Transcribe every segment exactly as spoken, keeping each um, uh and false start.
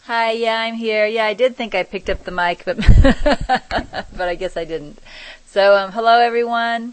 Hi, yeah, I'm here. Yeah, I did think I picked up the mic, but but I guess I didn't. So, um, hello everyone.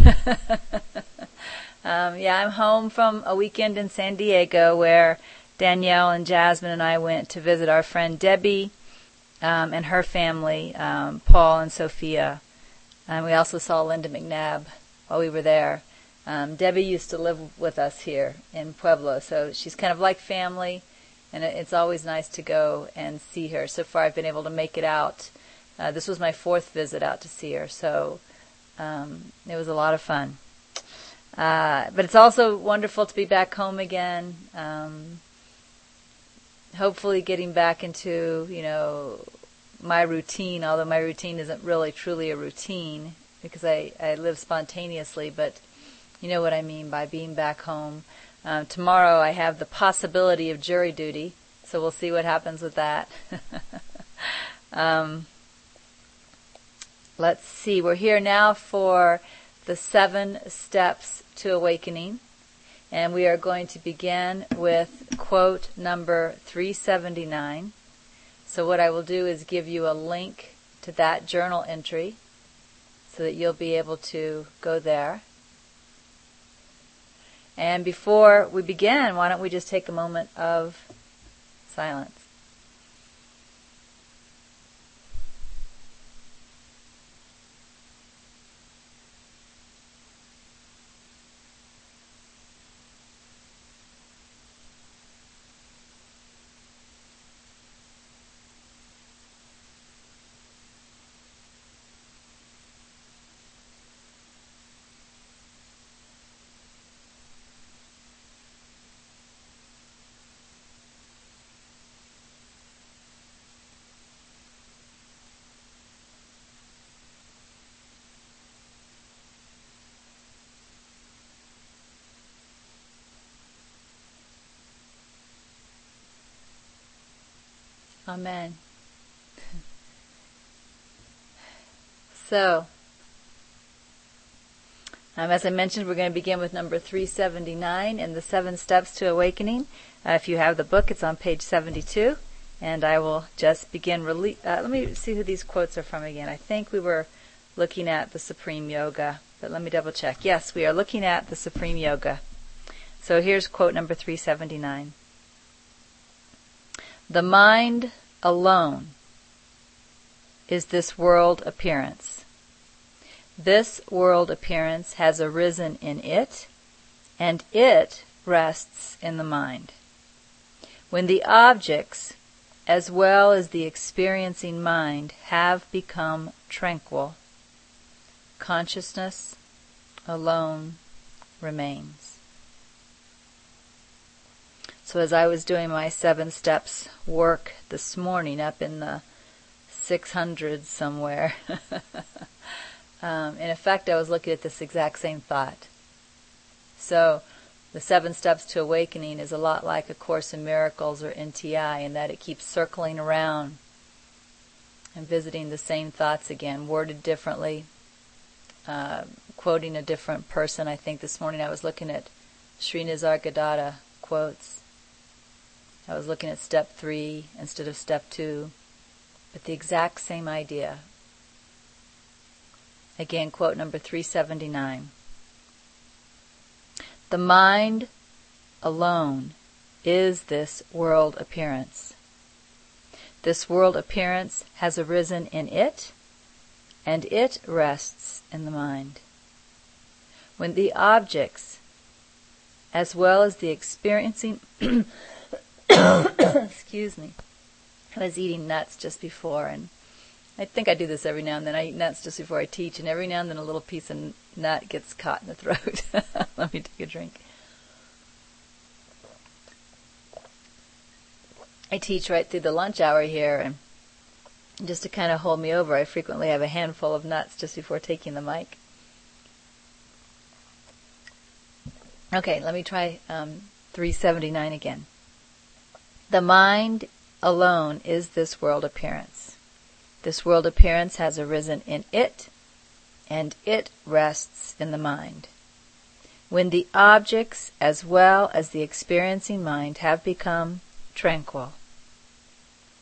um, yeah, I'm home from a weekend in San Diego where Danielle and Jasmine and I went to visit our friend Debbie um, and her family, um, Paul and Sophia. And we also saw Linda McNabb while we were there. Um, Debbie used to live with us here in Pueblo, so she's kind of like family. And it's always nice to go and see her. So far I've been able to make it out. Uh, this was my fourth visit out to see her, so um, it was a lot of fun. Uh, but it's also wonderful to be back home again. Um, hopefully getting back into, you know, my routine, although my routine isn't really truly a routine because I, I live spontaneously, but you know what I mean by being back home. Uh, tomorrow I have the possibility of jury duty, so we'll see what happens with that. um, let's see, we're here now for the seven steps to awakening, and we are going to begin with quote number three seventy-nine. So what I will do is give you a link to that journal entry so that you'll be able to go there. And before we begin, why don't we just take a moment of silence? Amen. So, um, as I mentioned, we're going to begin with number three seventy-nine and the seven steps to awakening. Uh, if you have the book, it's on page seventy-two, and I will just begin. Rele- uh, let me see who these quotes are from again. I think we were looking at the Supreme Yoga, but let me double check. Yes, we are looking at the Supreme Yoga. So here's quote number three seventy-nine. The mind alone is this world appearance. This world appearance has arisen in it, and it rests in the mind. When the objects, as well as the experiencing mind, have become tranquil, consciousness alone remains. So as I was doing my seven steps work this morning up in the six hundreds somewhere, um, in effect I was looking at this exact same thought. So the seven steps to awakening is a lot like A Course in Miracles or N T I in that it keeps circling around and visiting the same thoughts again, worded differently, uh, quoting a different person. I think this morning I was looking at Sri Nisargadatta quotes. I was looking at step three instead of step two, but the exact same idea. Again, quote number three seventy-nine. The mind alone is this world appearance. This world appearance has arisen in it, and it rests in the mind. When the objects, as well as the experiencing excuse me. I was eating nuts just before, and I think I do this every now and then. I eat nuts just before I teach, and every now and then a little piece of nut gets caught in the throat. Let me take a drink. I teach right through the lunch hour here, and just to kind of hold me over, I frequently have a handful of nuts just before taking the mic. Okay, let me try um, three seventy-nine again. The mind alone is this world appearance. This world appearance has arisen in it, and it rests in the mind. When the objects, as well as the experiencing mind, have become tranquil,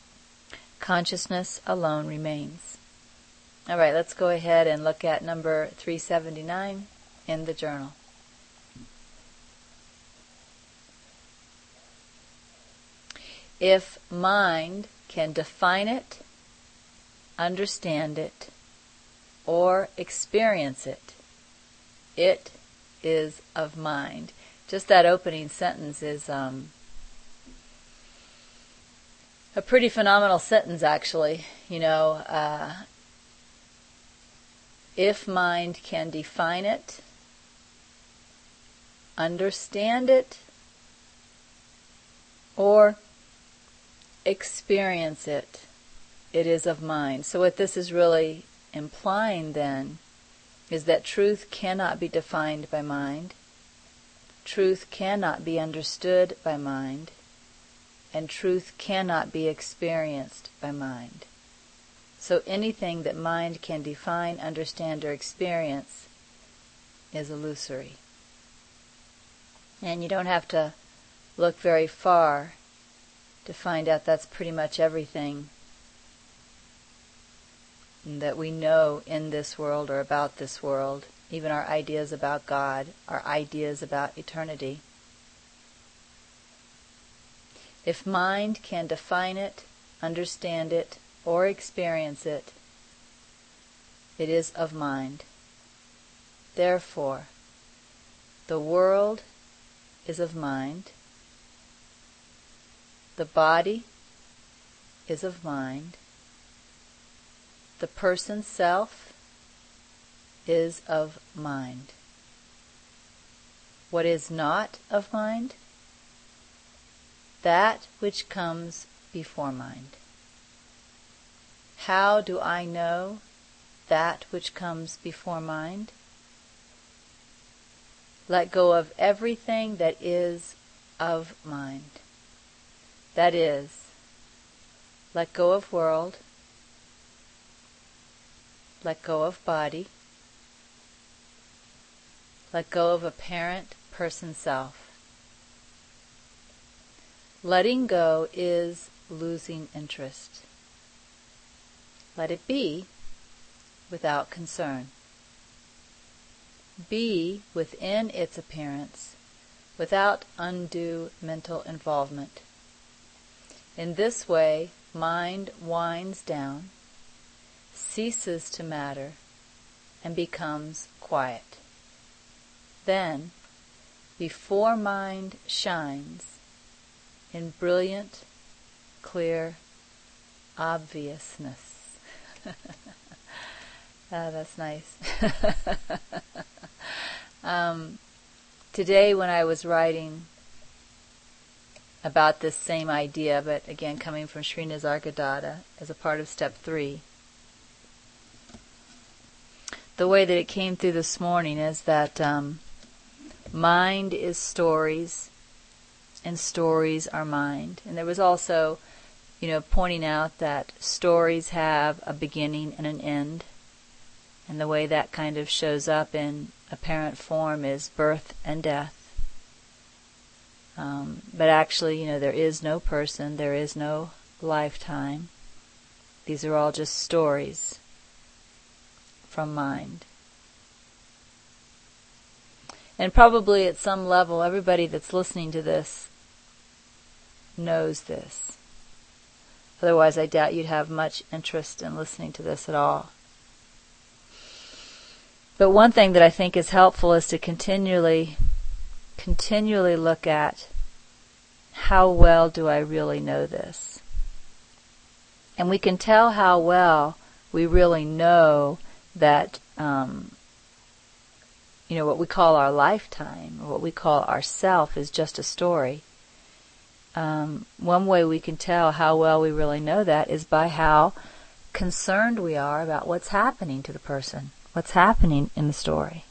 Consciousness alone remains. All right, let's go ahead and look at number three seventy-nine in the journal. If mind can define it, understand it, or experience it, it is of mind. Just that opening sentence is um, a pretty phenomenal sentence, actually. You know, uh, if mind can define it, understand it, or experience it, it is of mind. So what this is really implying then is that truth cannot be defined by mind, truth cannot be understood by mind, and truth cannot be experienced by mind. So anything that mind can define, understand, or experience is illusory. And you don't have to look very far to find out that's pretty much everything that we know in this world or about this world, even our ideas about God, our ideas about eternity. If mind can define it, understand it, or experience it, it is of mind. Therefore, the world is of mind, the body is of mind, the person's self is of mind. What is not of mind? That which comes before mind. How do I know that which comes before mind? Let go of everything that is of mind. That is, let go of world, let go of body, let go of apparent person self. Letting go is losing interest. Let it be without concern. Be within its appearance without undue mental involvement. In this way, mind winds down, ceases to matter, and becomes quiet. Then, before mind shines in brilliant, clear obviousness. Ah, that's nice. um, today when I was writing about this same idea, but again coming from Sri Nisargadatta as a part of step three, the way that it came through this morning is that um, mind is stories, and stories are mind. And there was also, you know, pointing out that stories have a beginning and an end, and the way that kind of shows up in apparent form is birth and death. Um, but actually, you know, there is no person, there is no lifetime. These are all just stories from mind. And probably at some level, everybody that's listening to this knows this. Otherwise, I doubt you'd have much interest in listening to this at all. But one thing that I think is helpful is to continually, continually look at how well do I really know this? And we can tell how well we really know that, um, you know, what we call our lifetime, or what we call ourself, is just a story. Um, one way we can tell how well we really know that is by how concerned we are about what's happening to the person, what's happening in the story.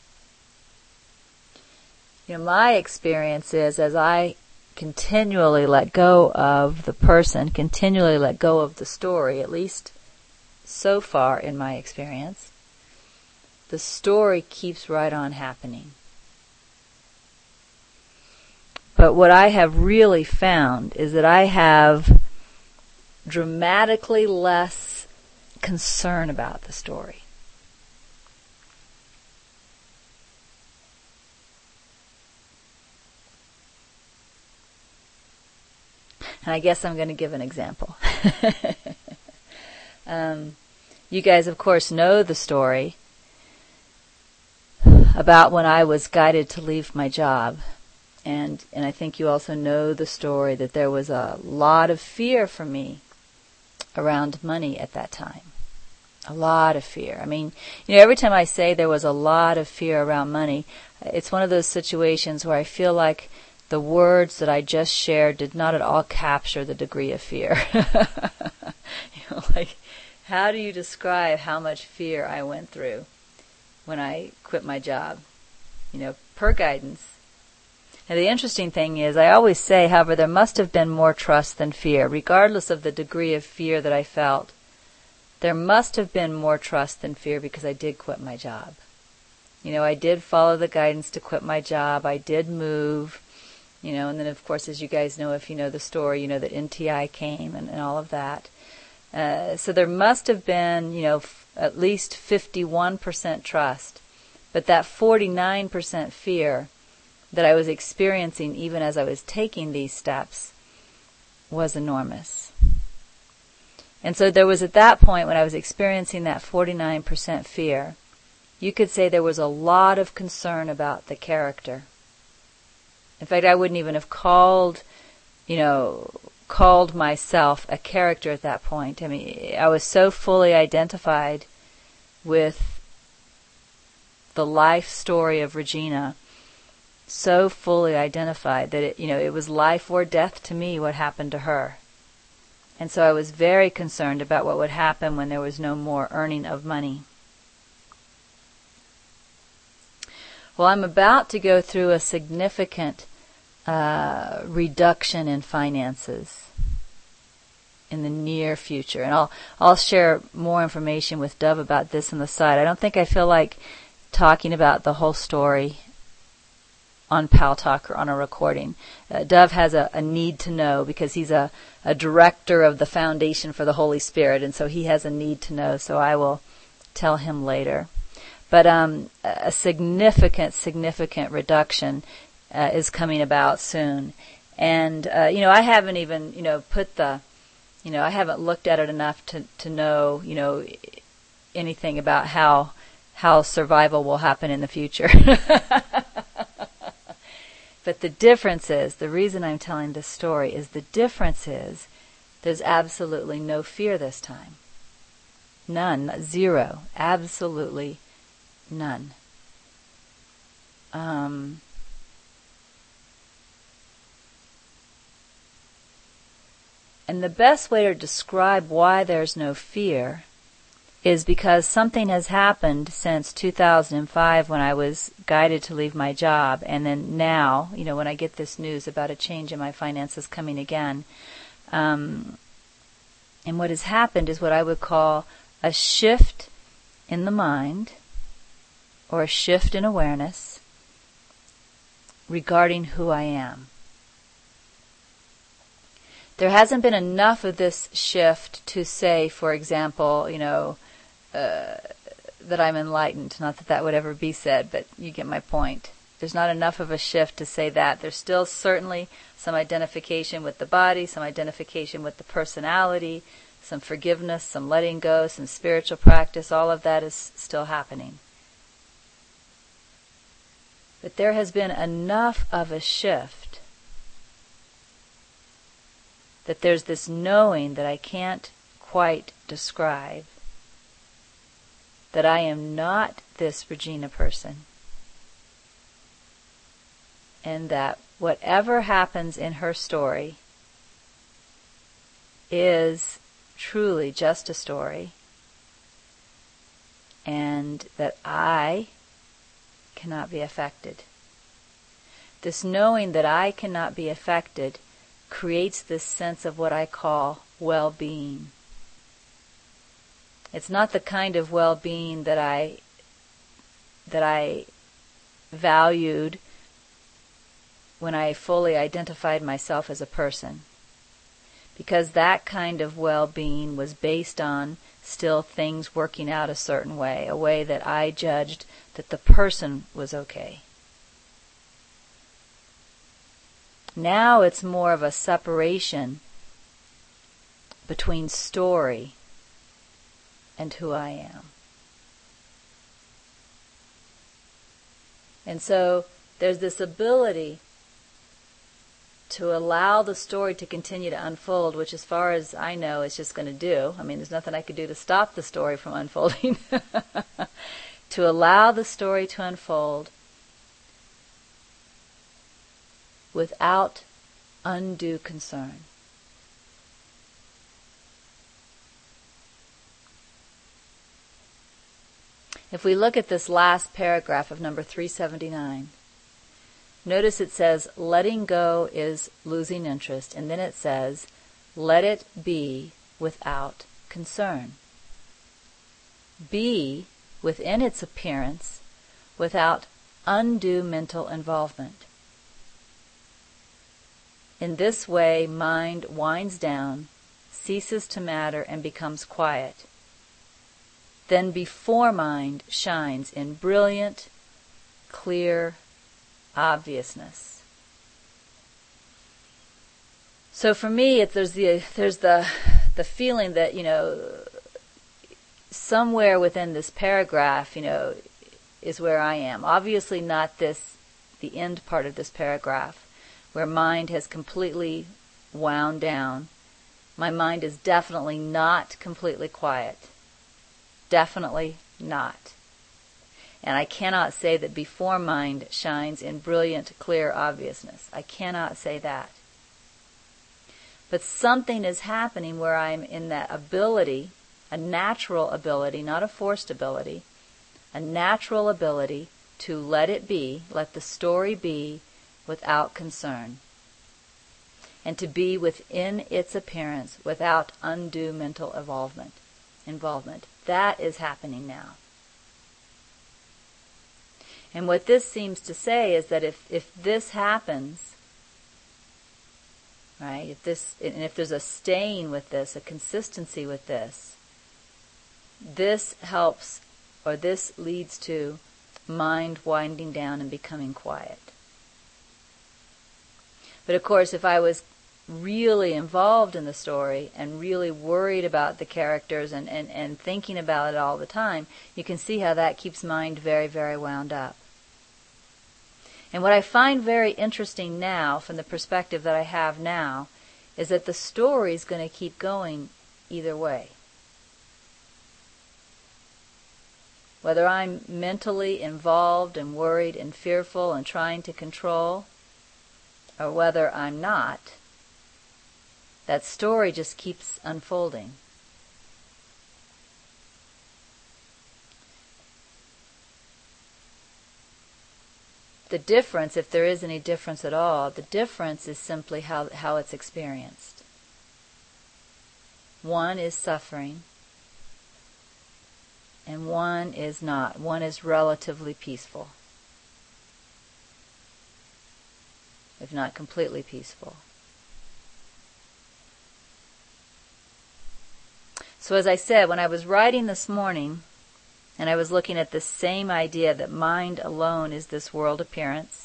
You know, my experience is, as I continually let go of the person, continually let go of the story, at least so far in my experience, the story keeps right on happening. But what I have really found is that I have dramatically less concern about the story. And I guess I'm going to give an example. um, you guys, of course, know the story about when I was guided to leave my job. And and I think you also know the story that there was a lot of fear for me around money at that time. A lot of fear. I mean, you know, every time I say there was a lot of fear around money, it's one of those situations where I feel like the words that I just shared did not at all capture the degree of fear. You know, like, how do you describe how much fear I went through when I quit my job? You know, per guidance. Now, the interesting thing is, I always say, however, there must have been more trust than fear, regardless of the degree of fear that I felt. There must have been more trust than fear because I did quit my job. You know, I did follow the guidance to quit my job. I did move. You know, and then, of course, as you guys know, if you know the story, you know that N T I came and, and all of that. Uh, so there must have been, you know, f- at least fifty-one percent trust. But that forty-nine percent fear that I was experiencing even as I was taking these steps was enormous. And so there was at that point when I was experiencing that forty-nine percent fear, you could say there was a lot of concern about the character. In fact, I wouldn't even have called, you know, called myself a character at that point. I mean, I was so fully identified with the life story of Regina, so fully identified that it, you know, it was life or death to me what happened to her. And so I was very concerned about what would happen when there was no more earning of money. Well, I'm about to go through a significant uh, reduction in finances in the near future. And I'll I'll share more information with Dove about this on the side. I don't think I feel like talking about the whole story on Pal Talk or on a recording. Uh, Dove has a, a need to know because he's a, a director of the Foundation for the Holy Spirit, and so he has a need to know, so I will tell him later. But um, a significant, significant reduction uh, is coming about soon. And, uh, you know, I haven't even, you know, put the, you know, I haven't looked at it enough to, to know, you know, anything about how how survival will happen in the future. But the difference is, the reason I'm telling this story is the difference is there's absolutely no fear this time. None. Zero. Absolutely none. Um, and the best way to describe why there's no fear is because something has happened since two thousand five when I was guided to leave my job, and then now, you know, when I get this news about a change in my finances coming again. Um, and what has happened is what I would call a shift in the mind, or a shift in awareness regarding who I am. There hasn't been enough of this shift to say, for example, you know, uh, that I'm enlightened. Not that that would ever be said, but you get my point. There's not enough of a shift to say that. There's still certainly some identification with the body, some identification with the personality, some forgiveness, some letting go, some spiritual practice. All of that is still happening. But there has been enough of a shift that there's this knowing that I can't quite describe, that I am not this Regina person, and that whatever happens in her story is truly just a story, and that I cannot be affected. This knowing that I cannot be affected creates this sense of what I call well-being. It's not the kind of well-being that I that I valued when I fully identified myself as a person. because that kind of well-being was based on still things working out a certain way, a way that I judged that the person was okay. Now it's more of a separation between story and who I am. And so there's this ability to allow the story to continue to unfold, which as far as I know it's just going to do. I mean, there's nothing I could do to stop the story from unfolding. To allow the story to unfold without undue concern. If we look at this last paragraph of number three seventy-nine, notice it says, letting go is losing interest, and then it says, let it be without concern. Be within its appearance without undue mental involvement. In this way, mind winds down, ceases to matter, and becomes quiet. Then before mind shines in brilliant, clear obviousness. So for me, it, there's the there's the the feeling that, you know, somewhere within this paragraph, you know, is where I am. Obviously not this, the end part of this paragraph, where mind has completely wound down. My mind is definitely not completely quiet. Definitely not. And I cannot say that before mind shines in brilliant, clear obviousness. I cannot say that. But something is happening where I'm in that ability, a natural ability, not a forced ability, a natural ability to let it be, let the story be without concern, and to be within its appearance without undue mental involvement. Involvement. That is happening now. And what this seems to say is that if, if this happens, right, if this, and if there's a staying with this, a consistency with this, this helps, or this leads to mind winding down and becoming quiet. But of course, if I was really involved in the story and really worried about the characters and, and, and thinking about it all the time, you can see how that keeps mind very, very wound up. And what I find very interesting now, from the perspective that I have now, is that the story is going to keep going either way. Whether I'm mentally involved and worried and fearful and trying to control, or whether I'm not, that story just keeps unfolding. The difference, if there is any difference at all, the difference is simply how, how it's experienced. One is suffering, and one is not. One is relatively peaceful, if not completely peaceful. So as I said, when I was writing this morning, and I was looking at the same idea that mind alone is this world appearance,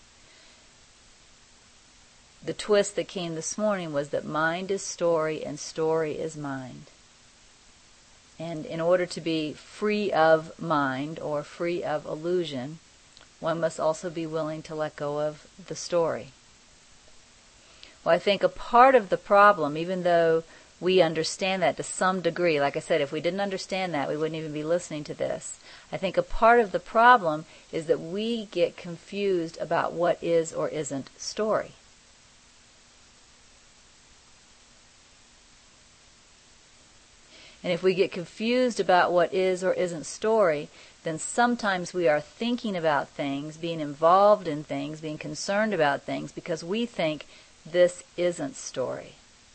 the twist that came this morning was that mind is story and story is mind. And in order to be free of mind or free of illusion, one must also be willing to let go of the story. Well, I think a part of the problem, even though we understand that to some degree, like I said, if we didn't understand that, we wouldn't even be listening to this. I think a part of the problem is that we get confused about what is or isn't story. And if we get confused about what is or isn't story, then sometimes we are thinking about things, being involved in things, being concerned about things, because we think this isn't story.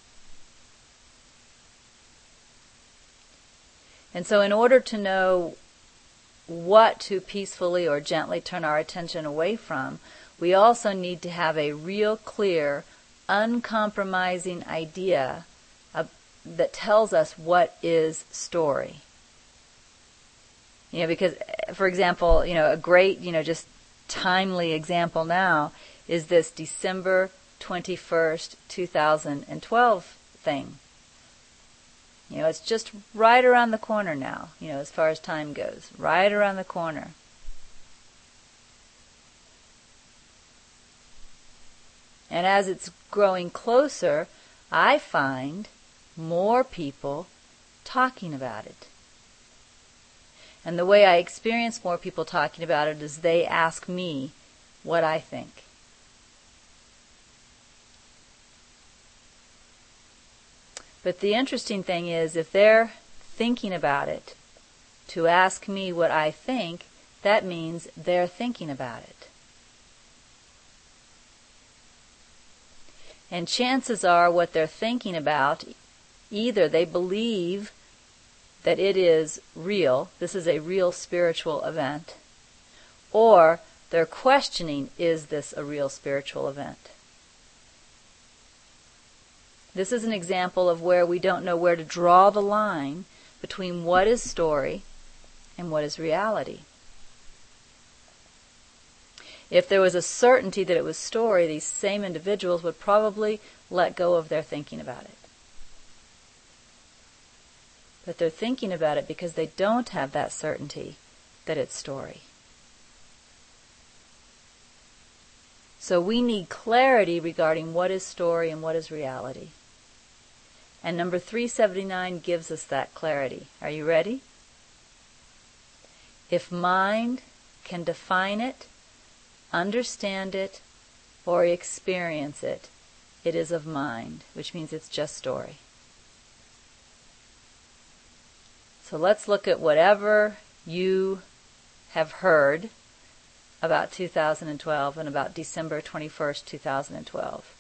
And so in order to know what to peacefully or gently turn our attention away from, we also need to have a real clear uncompromising idea of, that tells us what is story. You know, because, for example, you know, a great, you know, just timely example now is this December twenty-first, two thousand twelve thing. You know, it's just right around the corner now, you know, as far as time goes. Right around the corner. And as it's growing closer, I find more people talking about it. And the way I experience more people talking about it is they ask me what I think. But the interesting thing is, if they're thinking about it, to ask me what I think, that means they're thinking about it. And chances are what they're thinking about, either they believe that it is real, this is a real spiritual event, or they're questioning, is this a real spiritual event? This is an example of where we don't know where to draw the line between what is story and what is reality. If there was a certainty that it was story, these same individuals would probably let go of their thinking about it. But they're thinking about it because they don't have that certainty that it's story. So we need clarity regarding what is story and what is reality. And number three seventy-nine gives us that clarity. Are you ready? If mind can define it, understand it, or experience it, it is of mind, which means it's just story. So let's look at whatever you have heard about two thousand twelve and about December twenty-first, two thousand twelve.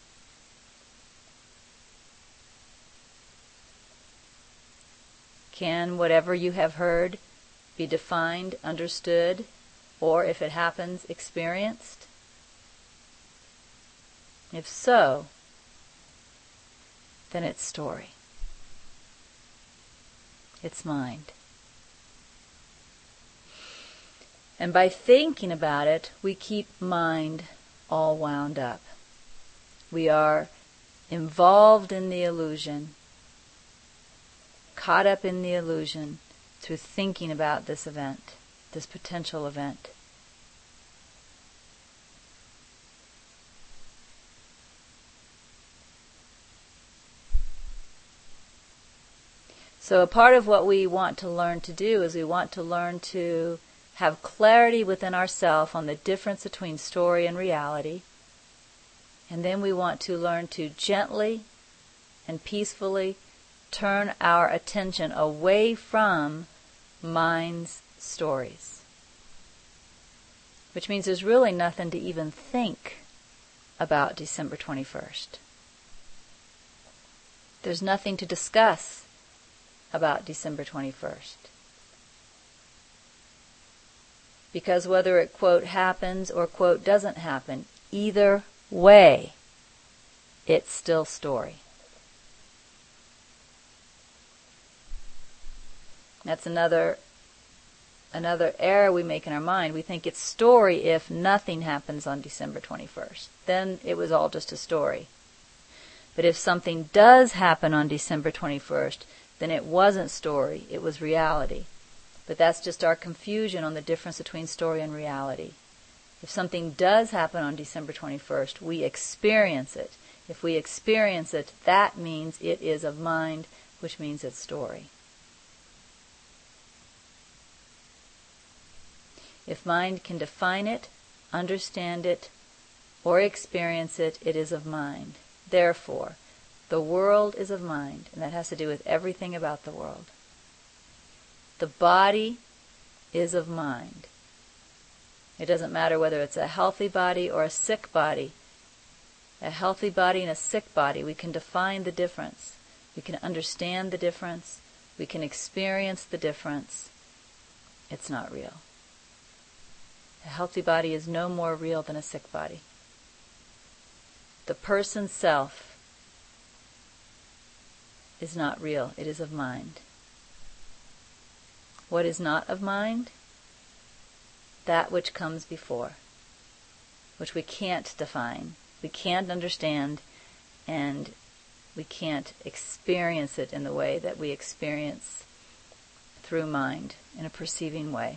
Can whatever you have heard be defined, understood, or if it happens, experienced? If so, then it's story. It's mind. And by thinking about it, we keep mind all wound up. We are involved in the illusion, caught up in the illusion through thinking about this event, this potential event. So a part of what we want to learn to do is we want to learn to have clarity within ourselves on the difference between story and reality. And then we want to learn to gently and peacefully turn our attention away from mind's stories. Which means there's really nothing to even think about December twenty-first. There's nothing to discuss about December twenty-first. Because whether it, quote, happens or, quote, doesn't happen, either way, it's still story. That's another another error we make in our mind. We think it's story if nothing happens on December twenty-first. Then it was all just a story. But if something does happen on December twenty-first, then it wasn't story, it was reality. But that's just our confusion on the difference between story and reality. If something does happen on December twenty-first, we experience it. If we experience it, that means it is of mind, which means it's story. If mind can define it, understand it, or experience it, it is of mind. Therefore, the world is of mind, and that has to do with everything about the world. The body is of mind. It doesn't matter whether it's a healthy body or a sick body. A healthy body and a sick body, we can define the difference. We can understand the difference. We can experience the difference. It's not real. A healthy body is no more real than a sick body. The person self is not real. It is of mind. What is not of mind? That which comes before, which we can't define, we can't understand, and we can't experience it in the way that we experience through mind, in a perceiving way.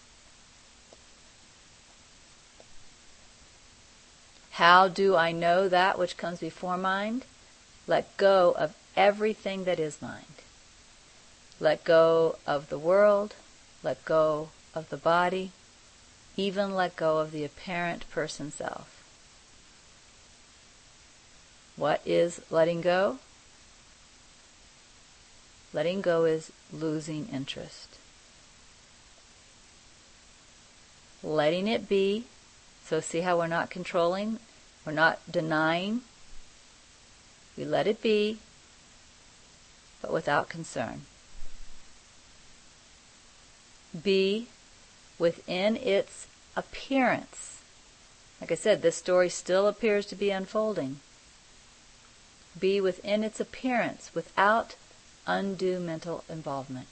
How do I know that which comes before mind? Let go of everything that is mind. Let go of the world, let go of the body, even let go of the apparent person self. What is letting go? Letting go is losing interest. Letting it be. So see how we're not controlling, we're not denying. We let it be, but without concern. Be within its appearance. Like I said, this story still appears to be unfolding. Be within its appearance without undue mental involvement.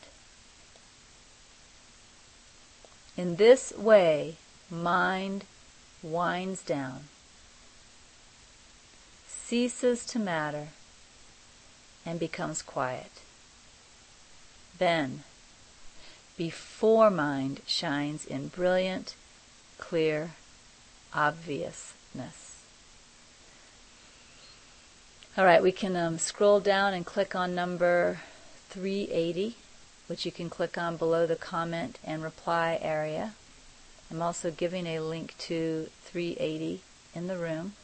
In this way, mind winds down, ceases to matter, and becomes quiet. Then, before mind shines in brilliant, clear obviousness. All right, we can um, scroll down and click on number three eighty, which you can click on below the comment and reply area. I'm also giving a link to three eighty in the room.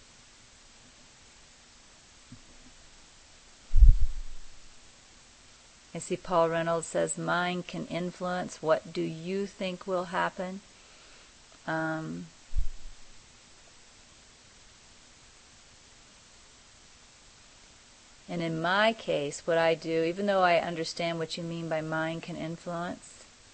I see Paul Reynolds says, mind can influence. What do you think will happen? Um, and in my case, what I do, even though I understand what you mean by mind can influence,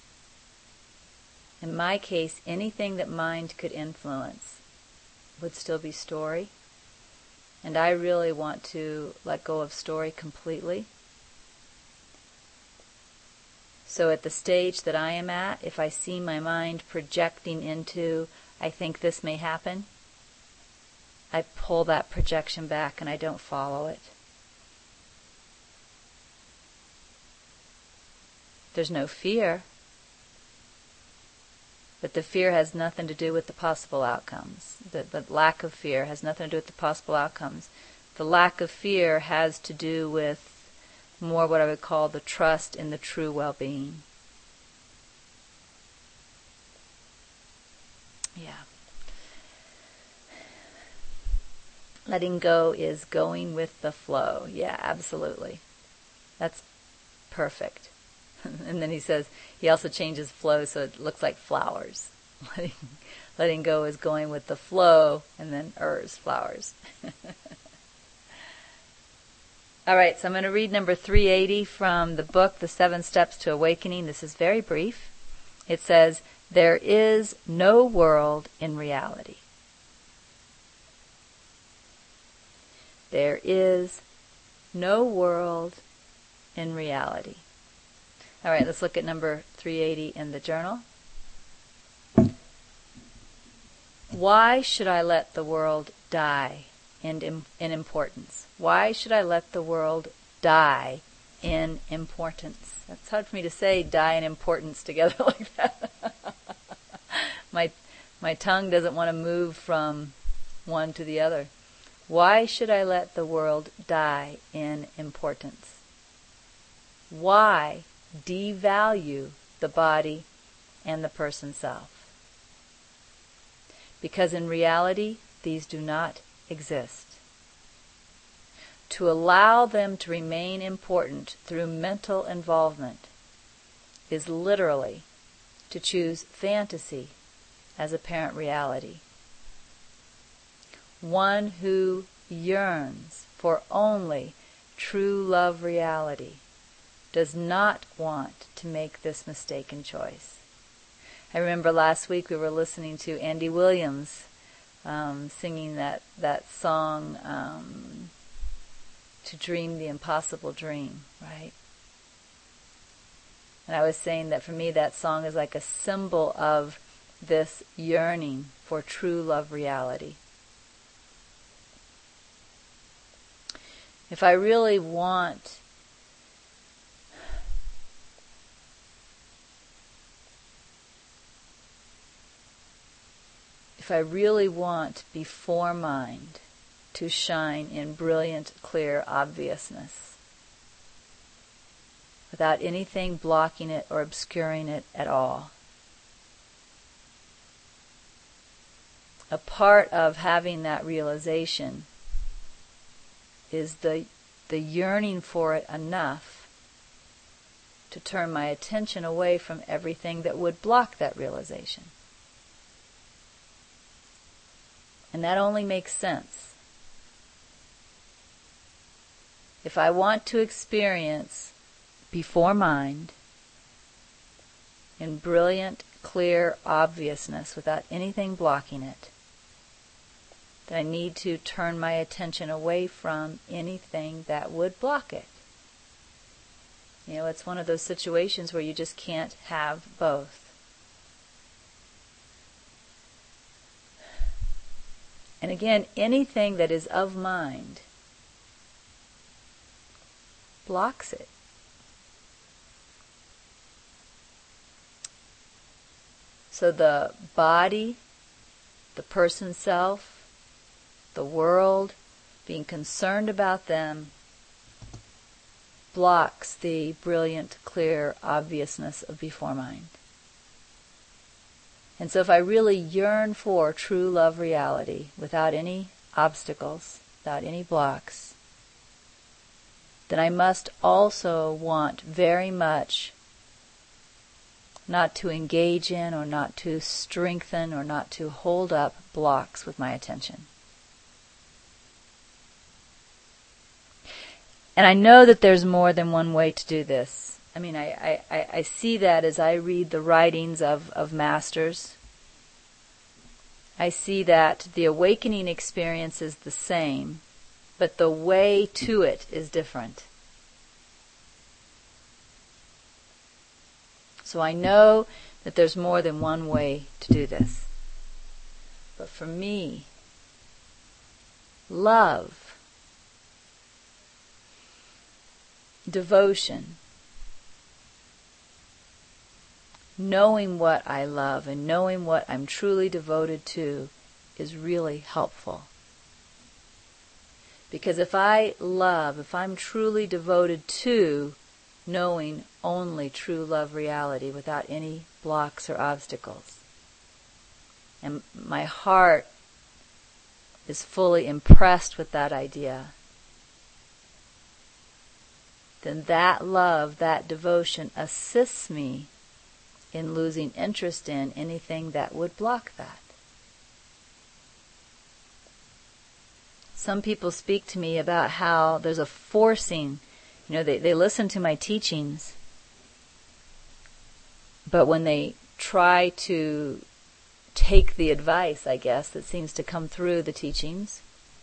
in my case, anything that mind could influence would still be story. And I really want to let go of story completely. So at the stage that I am at, if I see my mind projecting into, I think this may happen, I pull that projection back and I don't follow it. There's no fear. But the fear has nothing to do with the possible outcomes. The, the lack of fear has nothing to do with the possible outcomes. The lack of fear has to do with more what I would call the trust in the true well-being. Yeah. Letting go is going with the flow. Yeah, absolutely. That's perfect. And then he says, he also changes flow so it looks like flowers. Letting, letting go is going with the flow, and then ers, flowers. All right, so I'm going to read number three eighty from the book, The Seven Steps to Awakening. This is very brief. It says, there is no world in reality. There is no world in reality. All right, let's look at number three eighty in the journal. Why should I let the world die in, in, in importance? Why should I let the world die in importance? That's hard for me to say, die in importance together like that. my, my tongue doesn't want to move from one to the other. Why should I let the world die in importance? Why devalue the body and the person self? Because in reality, these do not exist. To allow them to remain important through mental involvement is literally to choose fantasy as apparent reality. One who yearns for only true love reality does not want to make this mistaken choice. I remember last week we were listening to Andy Williams um, singing that, that song, um, to dream the impossible dream, right? And I was saying that for me that song is like a symbol of this yearning for true love reality. If I really want if I really want before mind to shine in brilliant, clear obviousness, without anything blocking it or obscuring it at all, a part of having that realization is the the yearning for it enough to turn my attention away from everything that would block that realization. And that only makes sense. If I want to experience before mind in brilliant, clear obviousness without anything blocking it, that I need to turn my attention away from anything that would block it. You know, it's one of those situations where you just can't have both. And again, anything that is of mind blocks it. So the body, the person's self, the world, being concerned about them, blocks the brilliant, clear obviousness of before mind. And so if I really yearn for true love reality without any obstacles, without any blocks, then I must also want very much not to engage in or not to strengthen or not to hold up blocks with my attention. And I know that there's more than one way to do this. I mean, I, I, I see that as I read the writings of, of masters. I see that the awakening experience is the same, but the way to it is different. So I know that there's more than one way to do this. But for me, love, devotion, knowing what I love and knowing what I'm truly devoted to is really helpful. Because if I love, if I'm truly devoted to knowing only true love reality without any blocks or obstacles, and my heart is fully impressed with that idea, then that love, that devotion assists me in losing interest in anything that would block that. Some people speak to me about how there's a forcing, you know, they, they listen to my teachings, but when they try to take the advice, I guess, that seems to come through the teachings,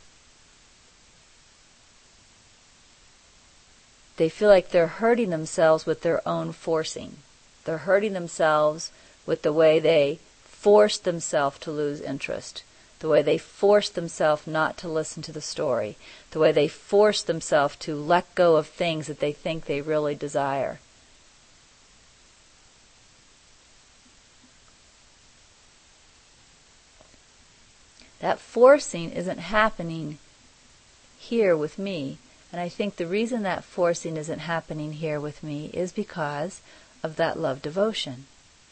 they feel like they're hurting themselves with their own forcing. They're hurting themselves with the way they force themselves to lose interest, the way they force themselves not to listen to the story, the way they force themselves to let go of things that they think they really desire. That forcing isn't happening here with me. And I think the reason that forcing isn't happening here with me is because of that love devotion.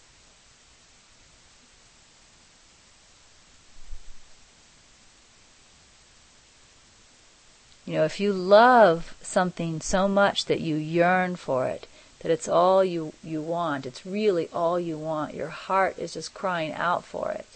You know, if you love something so much that you yearn for it, that it's all you, you want, it's really all you want, your heart is just crying out for it,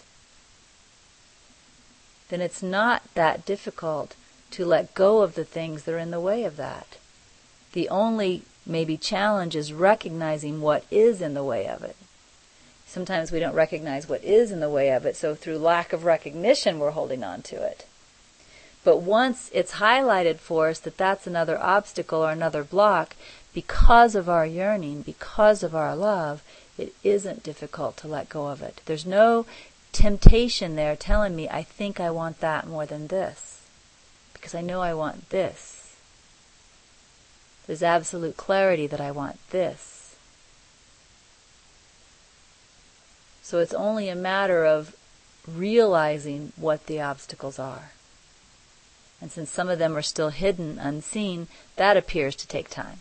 then it's not that difficult to let go of the things that are in the way of that. The only maybe challenge is recognizing what is in the way of it. sometimes we don't recognize what is in the way of it, so through lack of recognition we're holding on to it. But once it's highlighted for us that that's another obstacle or another block, because of our yearning, because of our love, it isn't difficult to let go of it. There's no temptation there telling me, I think I want that more than this, because I know I want this. There's absolute clarity that I want this. So it's only a matter of realizing what the obstacles are. And since some of them are still hidden, unseen, that appears to take time.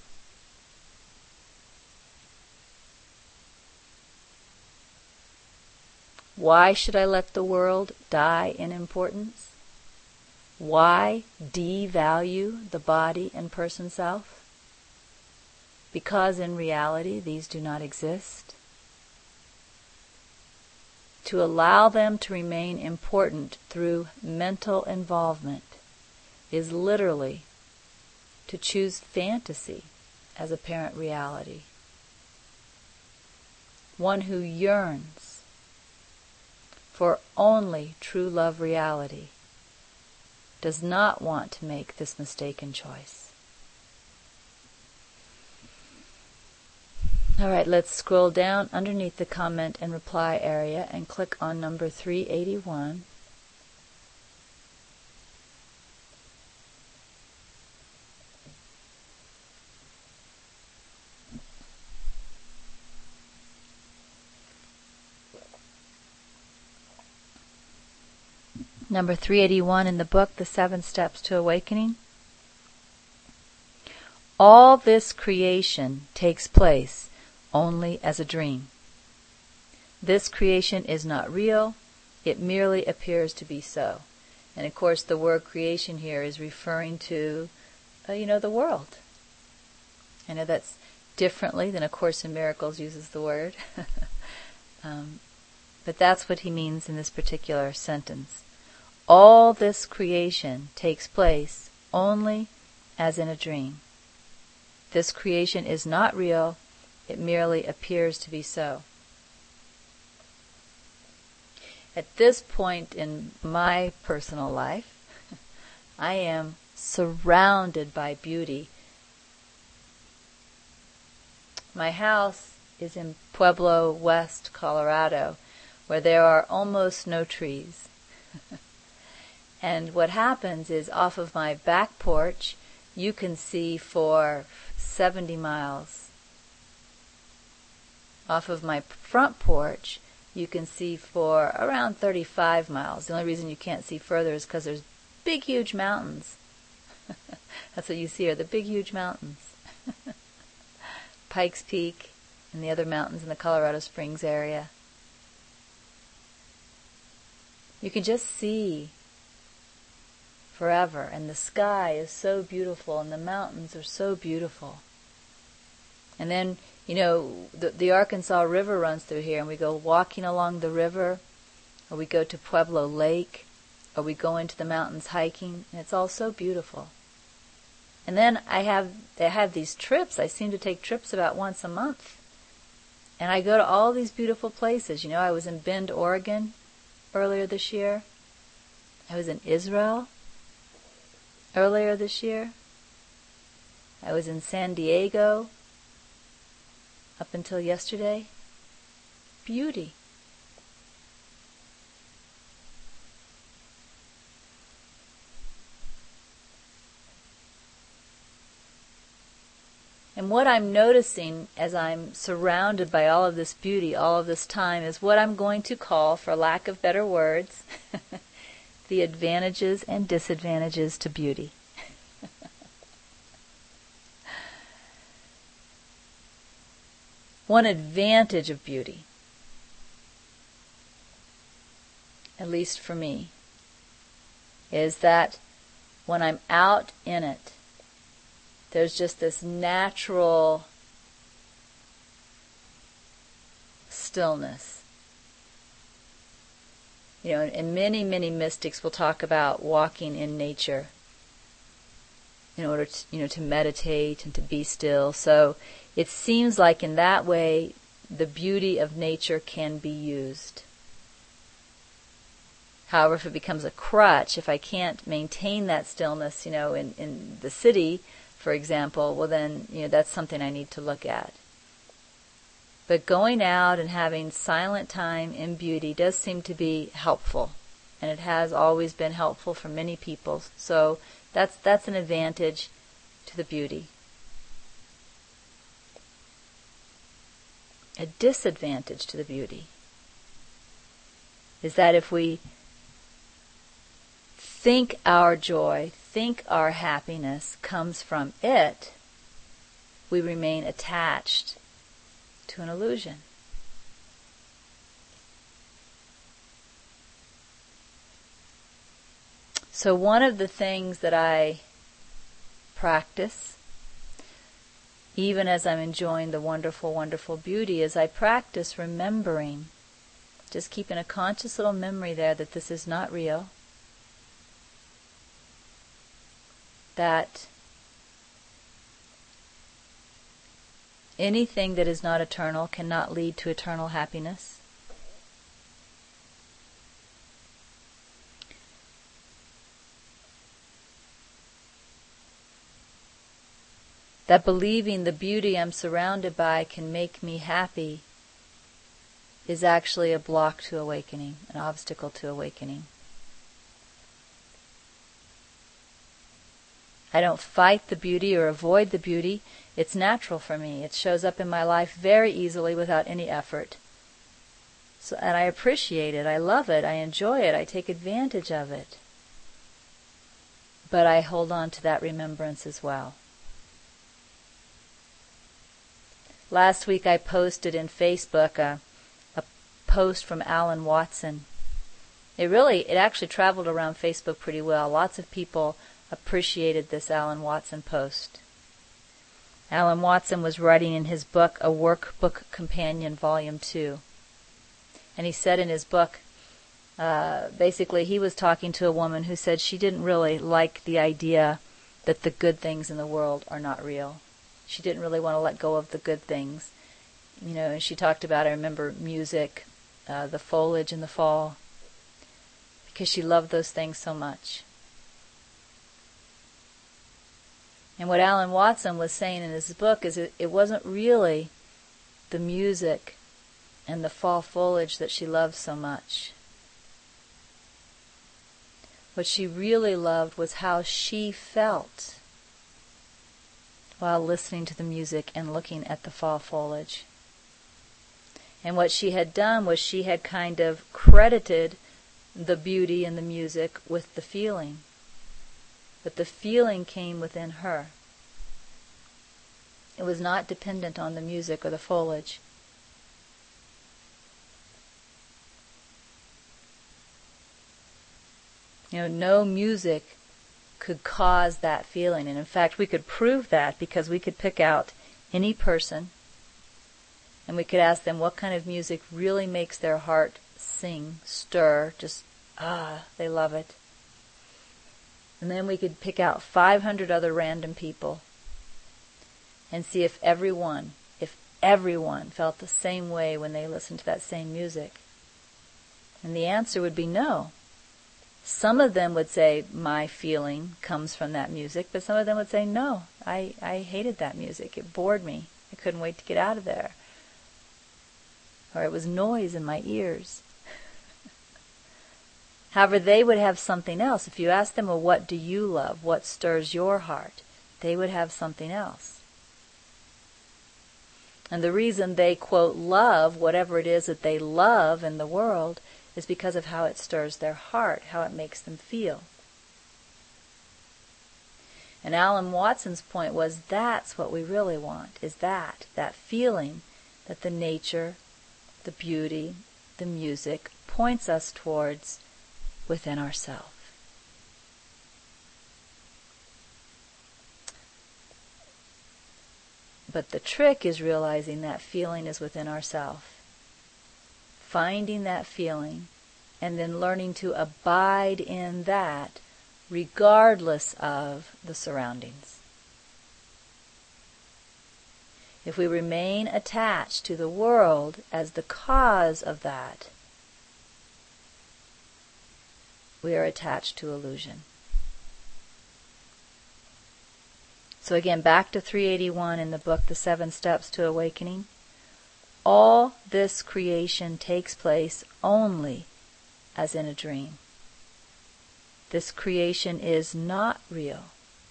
Why should I let the world die in importance? Why devalue the body and person self? Because in reality these do not exist. To allow them to remain important through mental involvement is literally to choose fantasy as apparent reality. One who yearns for only true love reality does not want to make this mistaken choice. All right, let's scroll down underneath the comment and reply area and click on number three eighty-one. Number three eighty-one in the book, The Seven Steps to Awakening. All this creation takes place only as a dream. This creation is not real, it merely appears to be so. And of course the word creation here is referring to, uh, you know, the world. I know that's differently than A Course in Miracles uses the word. um, but that's what he means in this particular sentence. All this creation takes place only as in a dream. This creation is not real, it merely appears to be so. At this point in my personal life, I am surrounded by beauty. My house is in Pueblo West, Colorado, where there are almost no trees. And what happens is off of my back porch, you can see for seventy miles. Off of my front porch, you can see for around thirty-five miles. The only reason you can't see further is because there's big, huge mountains. That's what you see are the big, huge mountains. Pikes Peak and the other mountains in the Colorado Springs area. You can just see forever, and the sky is so beautiful, and the mountains are so beautiful. And then, you know, the, the Arkansas River runs through here, and we go walking along the river, or we go to Pueblo Lake, or we go into the mountains hiking, and it's all so beautiful. And then I have I have these trips. I seem to take trips about once a month, and I go to all these beautiful places. You know, I was in Bend, Oregon, earlier this year. I was in Israel earlier this year. I was in San Diego up until yesterday. Beauty. And what I'm noticing as I'm surrounded by all of this beauty all of this time is what I'm going to call, for lack of better words, the advantages and disadvantages to beauty. One advantage of beauty, at least for me, is that when I'm out in it, there's just this natural stillness. You know, and many, many mystics will talk about walking in nature in order to, you know, to meditate and to be still. So it seems like in that way, the beauty of nature can be used. However, if it becomes a crutch, if I can't maintain that stillness, you know, in, in the city, for example, well then, you know, that's something I need to look at. But going out and having silent time in beauty does seem to be helpful. And it has always been helpful for many people. So that's that's an advantage to the beauty. A disadvantage to the beauty is that if we think our joy, think our happiness comes from it, we remain attached to an illusion. So one of the things that I practice, even as I'm enjoying the wonderful, wonderful beauty, is I practice remembering, just keeping a conscious little memory there that this is not real, that anything that is not eternal cannot lead to eternal happiness. That believing the beauty I'm surrounded by can make me happy is actually a block to awakening, an obstacle to awakening. I don't fight the beauty or avoid the beauty. It's natural for me. It shows up in my life very easily without any effort. So, and I appreciate it. I love it. I enjoy it. I take advantage of it. But I hold on to that remembrance as well. Last week I posted in Facebook a, a post from Alan Watson. It really, it actually traveled around Facebook pretty well. Lots of people appreciated this Alan Watson post. Alan Watson was writing in his book, A Workbook Companion, Volume two. And he said in his book, uh, basically he was talking to a woman who said she didn't really like the idea that the good things in the world are not real. She didn't really want to let go of the good things. You know, and she talked about, I remember, music, uh, the foliage in the fall, because she loved those things so much. And what Alan Watson was saying in his book is it, it wasn't really the music and the fall foliage that she loved so much. What she really loved was how she felt while listening to the music and looking at the fall foliage. And what she had done was she had kind of credited the beauty and the music with the feeling. But the feeling came within her. It was not dependent on the music or the foliage. You know, no music could cause that feeling. And in fact, we could prove that because we could pick out any person and we could ask them what kind of music really makes their heart sing, stir, just, ah, they love it. And then we could pick out five hundred other random people and see if everyone, if everyone felt the same way when they listened to that same music. And the answer would be no. Some of them would say, my feeling comes from that music, but some of them would say, no, I, I hated that music. It bored me. I couldn't wait to get out of there. Or it was noise in my ears. However, they would have something else. If you ask them, well, what do you love? What stirs your heart? They would have something else. And the reason they, quote, love whatever it is that they love in the world is because of how it stirs their heart, how it makes them feel. And Alan Watson's point was that's what we really want, is that, that feeling that the nature, the beauty, the music points us towards within ourselves. But the trick is realizing that feeling is within ourselves. Finding that feeling and then learning to abide in that regardless of the surroundings. If we remain attached to the world as the cause of that, we are attached to illusion. So again, back to three eighty-one in the book, The Seven Steps to Awakening. All this creation takes place only as in a dream. This creation is not real.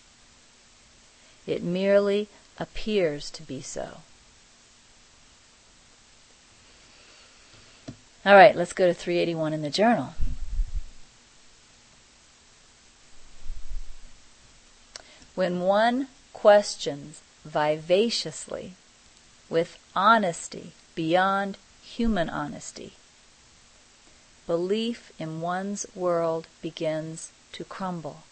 It merely appears to be so. All right, let's go to three eighty-one in the journal. When one questions vivaciously, with honesty beyond human honesty, belief in one's world begins to crumble.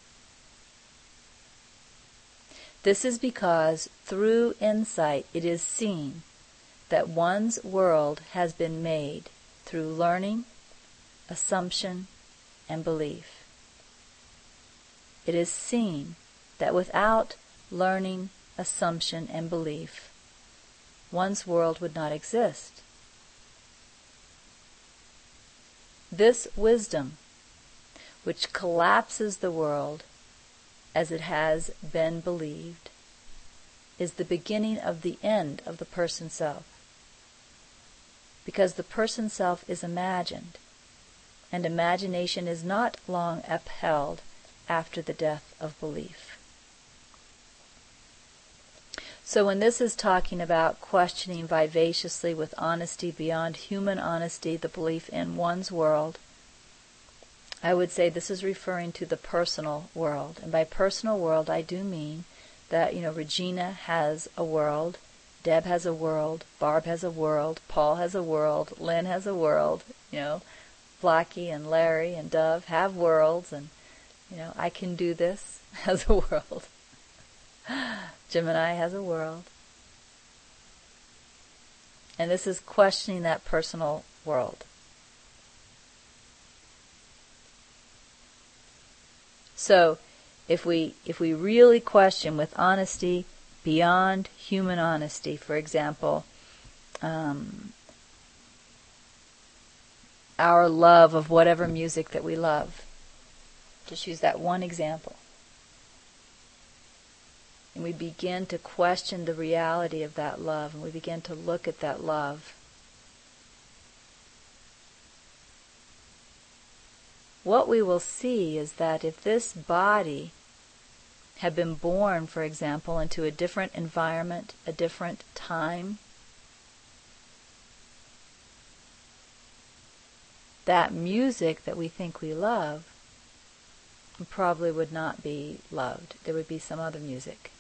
This is because through insight it is seen that one's world has been made through learning, assumption, and belief. It is seen that without learning, assumption, and belief, one's world would not exist. This wisdom, which collapses the world as it has been believed, is the beginning of the end of the person self. Because the person self is imagined, and imagination is not long upheld after the death of belief. So when this is talking about questioning vivaciously with honesty beyond human honesty the belief in one's world, I would say this is referring to the personal world. And by personal world, I do mean that, you know, Regina has a world, Deb has a world, Barb has a world, Paul has a world, Lynn has a world, you know, Blackie and Larry and Dove have worlds, and, you know, I Can Do This has a world. Gemini has a world. And this is questioning that personal world. So, if we if we really question with honesty beyond human honesty, for example, um, our love of whatever music that we love, just use that one example, and we begin to question the reality of that love, and we begin to look at that love, what we will see is that if this body had been born, for example, into a different environment, a different time, that music that we think we love probably would not be loved. There would be some other music.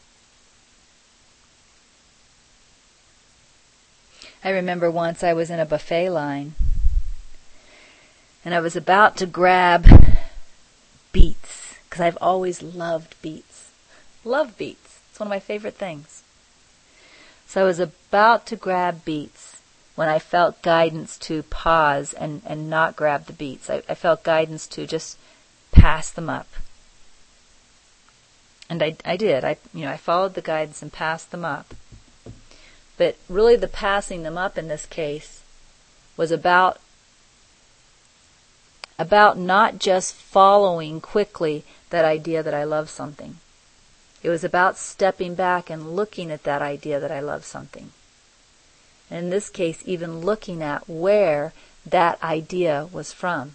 I remember once I was in a buffet line, and I was about to grab beets, because I've always loved beets. Love beets. It's one of my favorite things. So I was about to grab beets when I felt guidance to pause and, and not grab the beets. I, I felt guidance to just pass them up. And I, I did. I, you know, I followed the guidance and passed them up. But really the passing them up in this case was about about not just following quickly that idea that I love something. It was about stepping back and looking at that idea that I love something. And in this case, even looking at where that idea was from.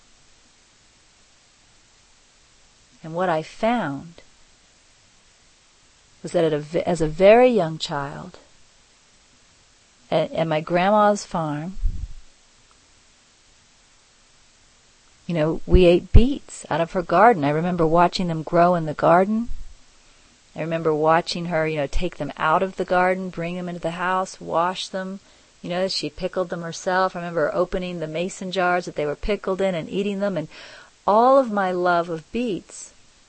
And what I found was that at a, as a very young child, at, at my grandma's farm, you know, we ate beets out of her garden. I remember watching them grow in the garden. I remember watching her, you know, take them out of the garden, bring them into the house, wash them. You know, she pickled them herself. I remember opening the mason jars that they were pickled in and eating them. And all of my love of beets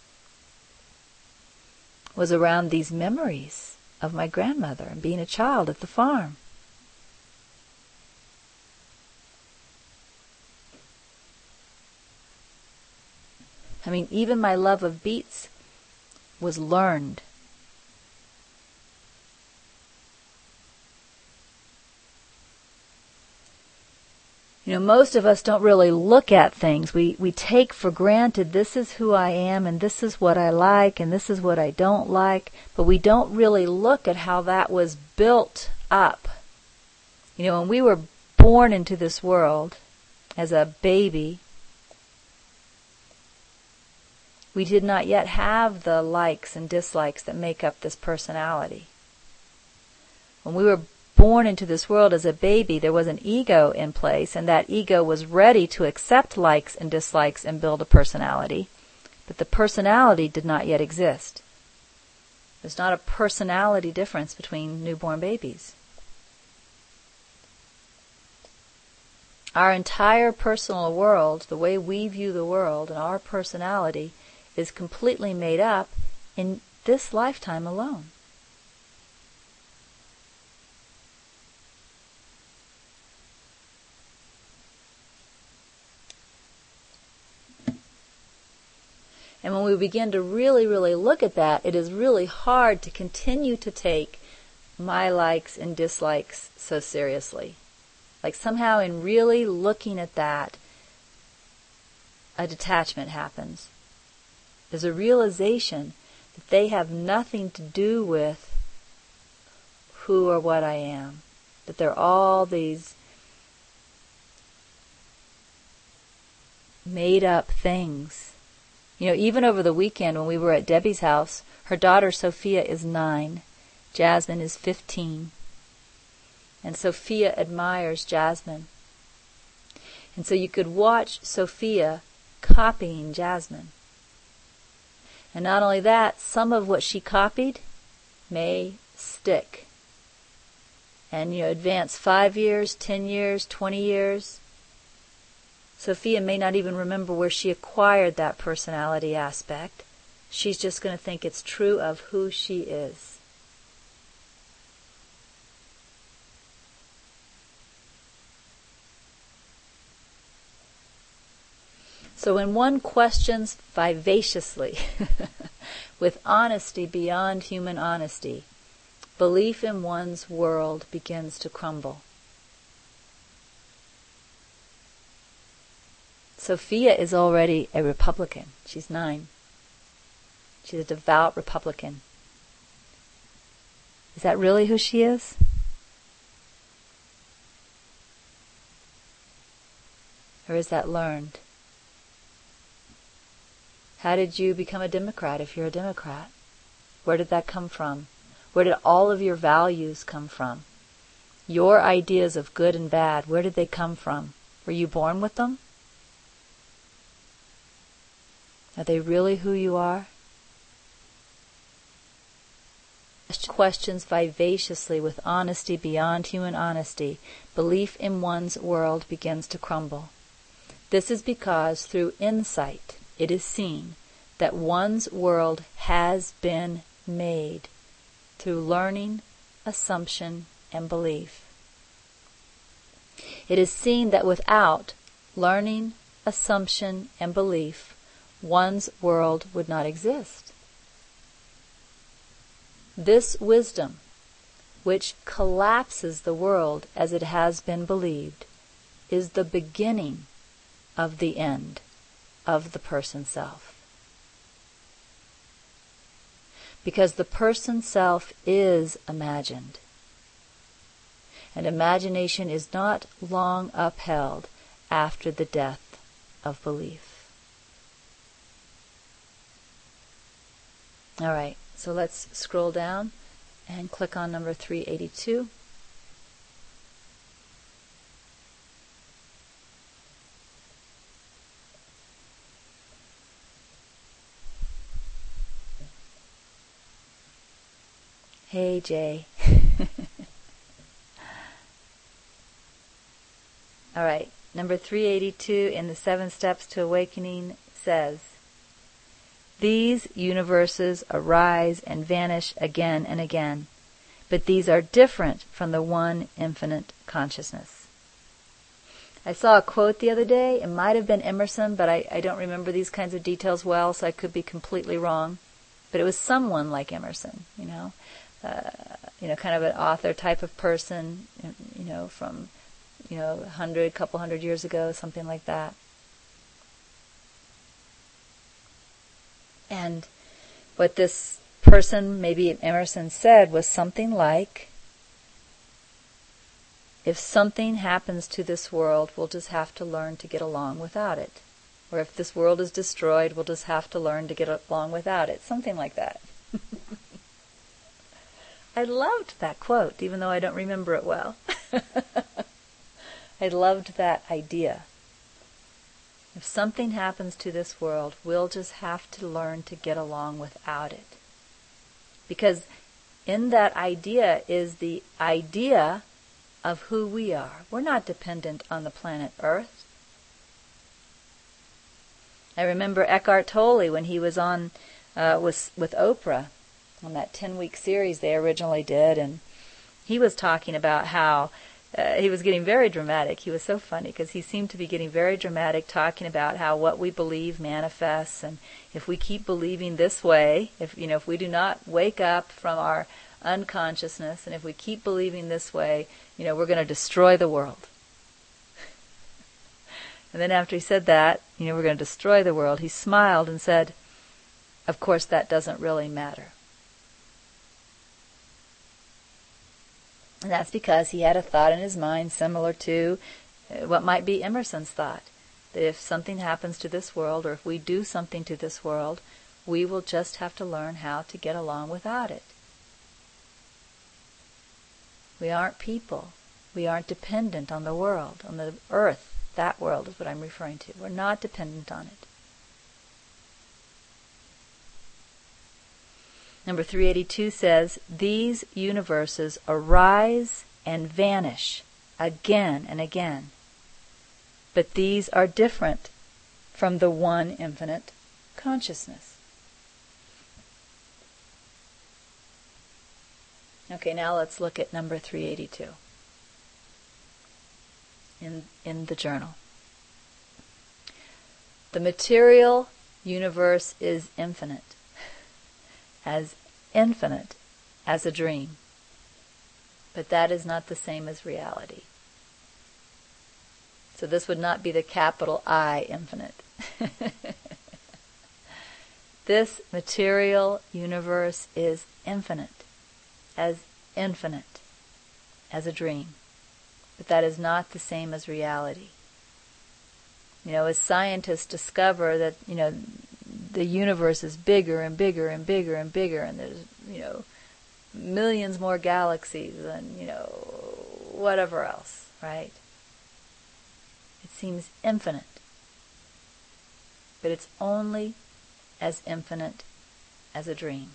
was around these memories of my grandmother and being a child at the farm. I mean, even my love of beets was learned. You know, most of us don't really look at things. We we take for granted this is who I am and this is what I like and this is what I don't like, but we don't really look at how that was built up. You know, when we were born into this world as a baby, we did not yet have the likes and dislikes that make up this personality. When we were born into this world as a baby, there was an ego in place, and that ego was ready to accept likes and dislikes and build a personality, but the personality did not yet exist. There's not a personality difference between newborn babies. Our entire personal world, the way we view the world and our personality, is completely made up in this lifetime alone. And when we begin to really, really look at that, it is really hard to continue to take my likes and dislikes so seriously. Like somehow in really looking at that, a detachment happens. There's a realization that they have nothing to do with who or what I am. That they're all these made up things. You know, even over the weekend when we were at Debbie's house, her daughter Sophia is nine, Jasmine is fifteen. And Sophia admires Jasmine. And so you could watch Sophia copying Jasmine. And not only that, some of what she copied may stick. And you know, advance five years, ten years, twenty years. Sophia may not even remember where she acquired that personality aspect. She's just going to think it's true of who she is. So when one questions vivaciously, with honesty beyond human honesty, belief in one's world begins to crumble. Sophia is already a Republican. She's nine. She's a devout Republican. Is that really who she is? Or is that learned? How did you become a Democrat if you're a Democrat? Where did that come from? Where did all of your values come from? Your ideas of good and bad, where did they come from? Were you born with them? Are they really who you are? Questions vivaciously with honesty beyond human honesty, belief in one's world begins to crumble. This is because through insight it is seen that one's world has been made through learning, assumption, and belief. It is seen that without learning, assumption, and belief, one's world would not exist. This wisdom, which collapses the world as it has been believed, is the beginning of the end of the person self. Because the person self is imagined. And imagination is not long upheld after the death of belief. All right, so let's scroll down and click on number three eighty-two. Hey, Jay. All right, number three eighty-two in the Seven Steps to Awakening says, these universes arise and vanish again and again, but these are different from the one infinite consciousness. I saw a quote the other day. It might have been Emerson, but I, I don't remember these kinds of details well, so I could be completely wrong. But it was someone like Emerson, you know, uh, you know, kind of an author type of person, you know, from you know, a hundred, couple hundred years ago, something like that. And what this person, maybe Emerson, said was something like, if something happens to this world, we'll just have to learn to get along without it. Or if this world is destroyed, we'll just have to learn to get along without it. Something like that. I loved that quote, even though I don't remember it well. I loved that idea. If something happens to this world, we'll just have to learn to get along without it. Because in that idea is the idea of who we are. We're not dependent on the planet Earth. I remember Eckhart Tolle when he was on uh, with with Oprah on that ten-week series they originally did, and he was talking about how uh, he was getting very dramatic. He was so funny because he seemed to be getting very dramatic, talking about how what we believe manifests, and if we keep believing this way, if you know, if we do not wake up from our unconsciousness, and if we keep believing this way, you know, we're going to destroy the world. And then after he said that, you know, we're going to destroy the world, he smiled and said, of course that doesn't really matter. And that's because he had a thought in his mind similar to what might be Emerson's thought, that if something happens to this world, or if we do something to this world, we will just have to learn how to get along without it. We aren't people. We aren't dependent on the world, on the earth. That world is what I'm referring to. We're not dependent on it. Number three eighty-two says, these universes arise and vanish again and again. But these are different from the one infinite consciousness. Okay, now let's look at number three eighty-two. In, in the journal. The material universe is infinite, as infinite as a dream, but that is not the same as reality. So this would not be the capital I infinite. This material universe is infinite, as infinite as a dream. But that is not the same as reality. You know, as scientists discover that, you know, the universe is bigger and bigger and bigger and bigger, and there's, you know, millions more galaxies and, you know, whatever else, right? It seems infinite. But it's only as infinite as a dream.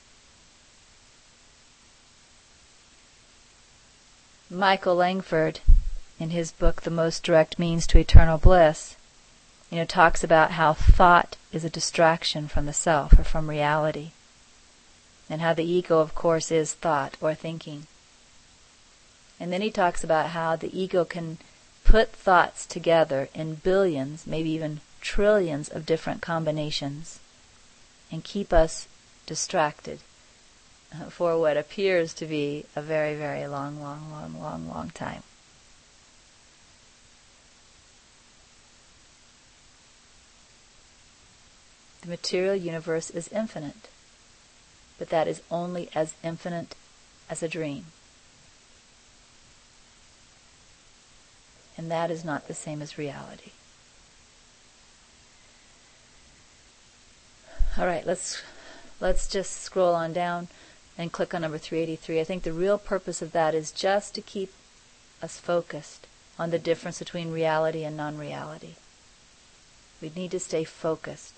Michael Langford, in his book The Most Direct Means to Eternal Bliss, you know, talks about how thought is a distraction from the self or from reality, and how the ego, of course, is thought or thinking. And then he talks about how the ego can put thoughts together in billions, maybe even trillions of different combinations, and keep us distracted for what appears to be a very, very long, long, long, long, long time. The material universe is infinite, but that is only as infinite as a dream. And that is not the same as reality. All right, let's let's just scroll on down and click on number three eighty-three. I think the real purpose of that is just to keep us focused on the difference between reality and non-reality. We need to stay focused.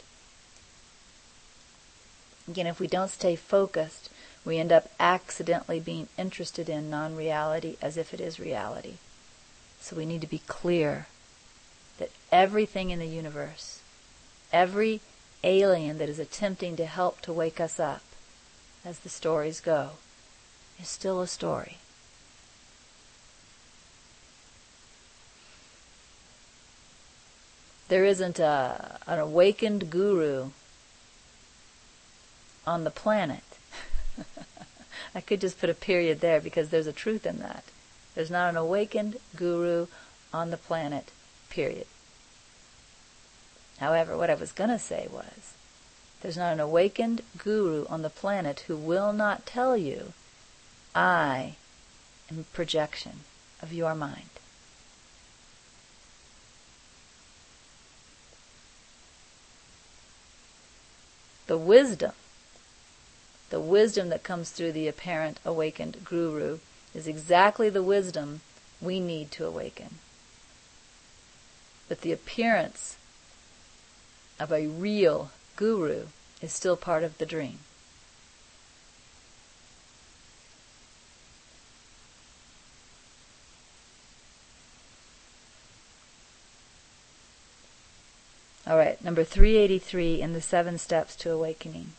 Again, if we don't stay focused, we end up accidentally being interested in non-reality as if it is reality. So we need to be clear that everything in the universe, every alien that is attempting to help to wake us up, as the stories go, is still a story. There isn't a, an awakened guru on the planet. I could just put a period there because there's a truth in that. There's not an awakened guru on the planet, period. However, what I was going to say was, there's not an awakened guru on the planet who will not tell you, I am a projection of your mind. The wisdom, the wisdom that comes through the apparent awakened guru is exactly the wisdom we need to awaken. But the appearance of a real guru is still part of the dream. All right, number three eighty-three in the seven steps to awakening.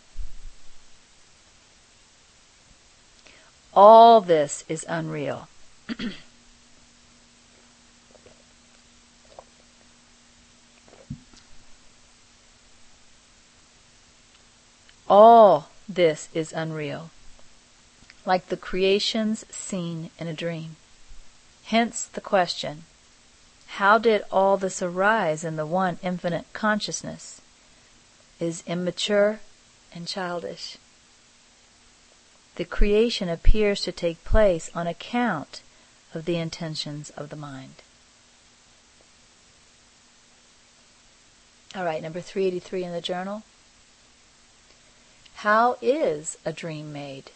All this is unreal. All this is unreal, like the creations seen in a dream. Hence the question, how did all this arise in the one infinite consciousness? Is immature and childish. The creation appears to take place on account of the intentions of the mind. All right, number three eighty-three in the journal. How is a dream made?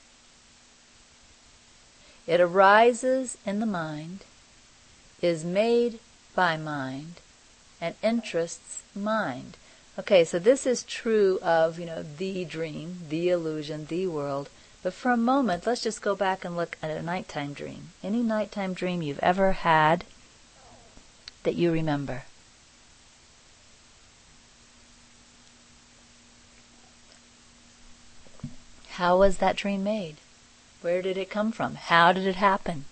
It arises in the mind, is made by mind, and interests mind. Okay, so this is true of, you know, the dream, the illusion, the world. But for a moment, let's just go back and look at a nighttime dream. Any nighttime dream you've ever had that you remember. How was that dream made? Where did it come from? How did it happen?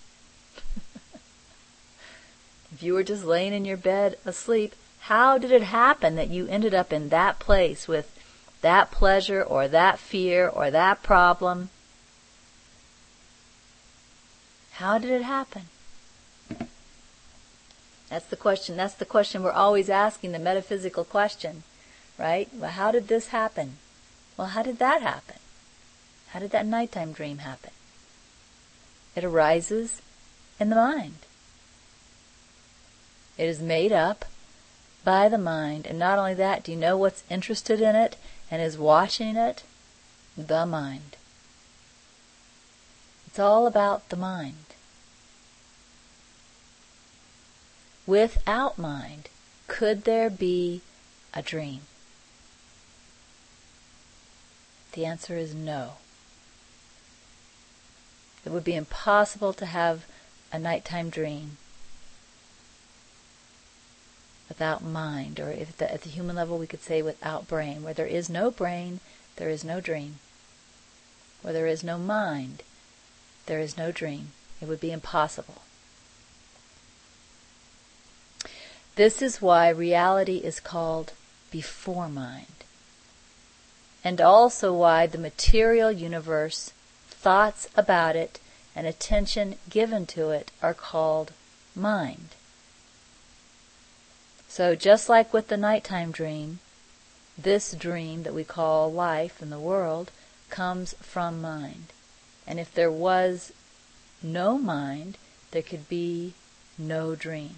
If you were just laying in your bed asleep, how did it happen that you ended up in that place with that pleasure or that fear or that problem? How did it happen? That's the question. That's the question we're always asking, the metaphysical question, right? Well, how did this happen? Well, how did that happen? How did that nighttime dream happen? It arises in the mind. It is made up by the mind. And not only that, do you know what's interested in it and is watching it? The mind. It's all about the mind. Without mind, could there be a dream? The answer is no. It would be impossible to have a nighttime dream without mind, or if the, at the human level we could say without brain. Where there is no brain, there is no dream. Where there is no mind, there is no dream. It would be impossible. This is why reality is called before mind, and also why the material universe, thoughts about it, and attention given to it are called mind. So just like with the nighttime dream, this dream that we call life in the world comes from mind. And if there was no mind, there could be no dream.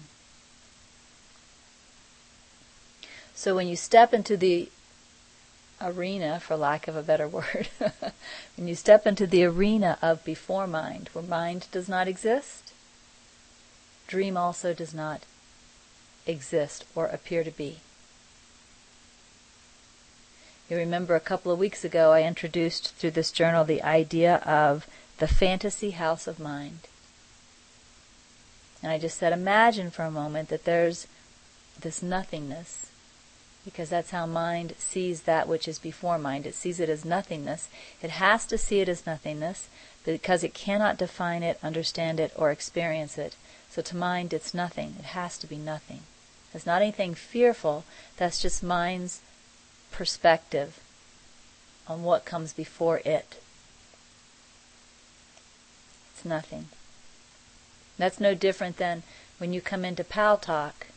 So when you step into the arena, for lack of a better word, when you step into the arena of before mind, where mind does not exist, dream also does not exist or appear to be. You remember a couple of weeks ago I introduced through this journal the idea of the fantasy house of mind. And I just said, imagine for a moment that there's this nothingness, because that's how mind sees that which is before mind. It sees it as nothingness. It has to see it as nothingness because it cannot define it, understand it, or experience it. So to mind, it's nothing. It has to be nothing. It's not anything fearful. That's just mind's perspective on what comes before it. It's nothing. That's no different than when you come into Pal Talk.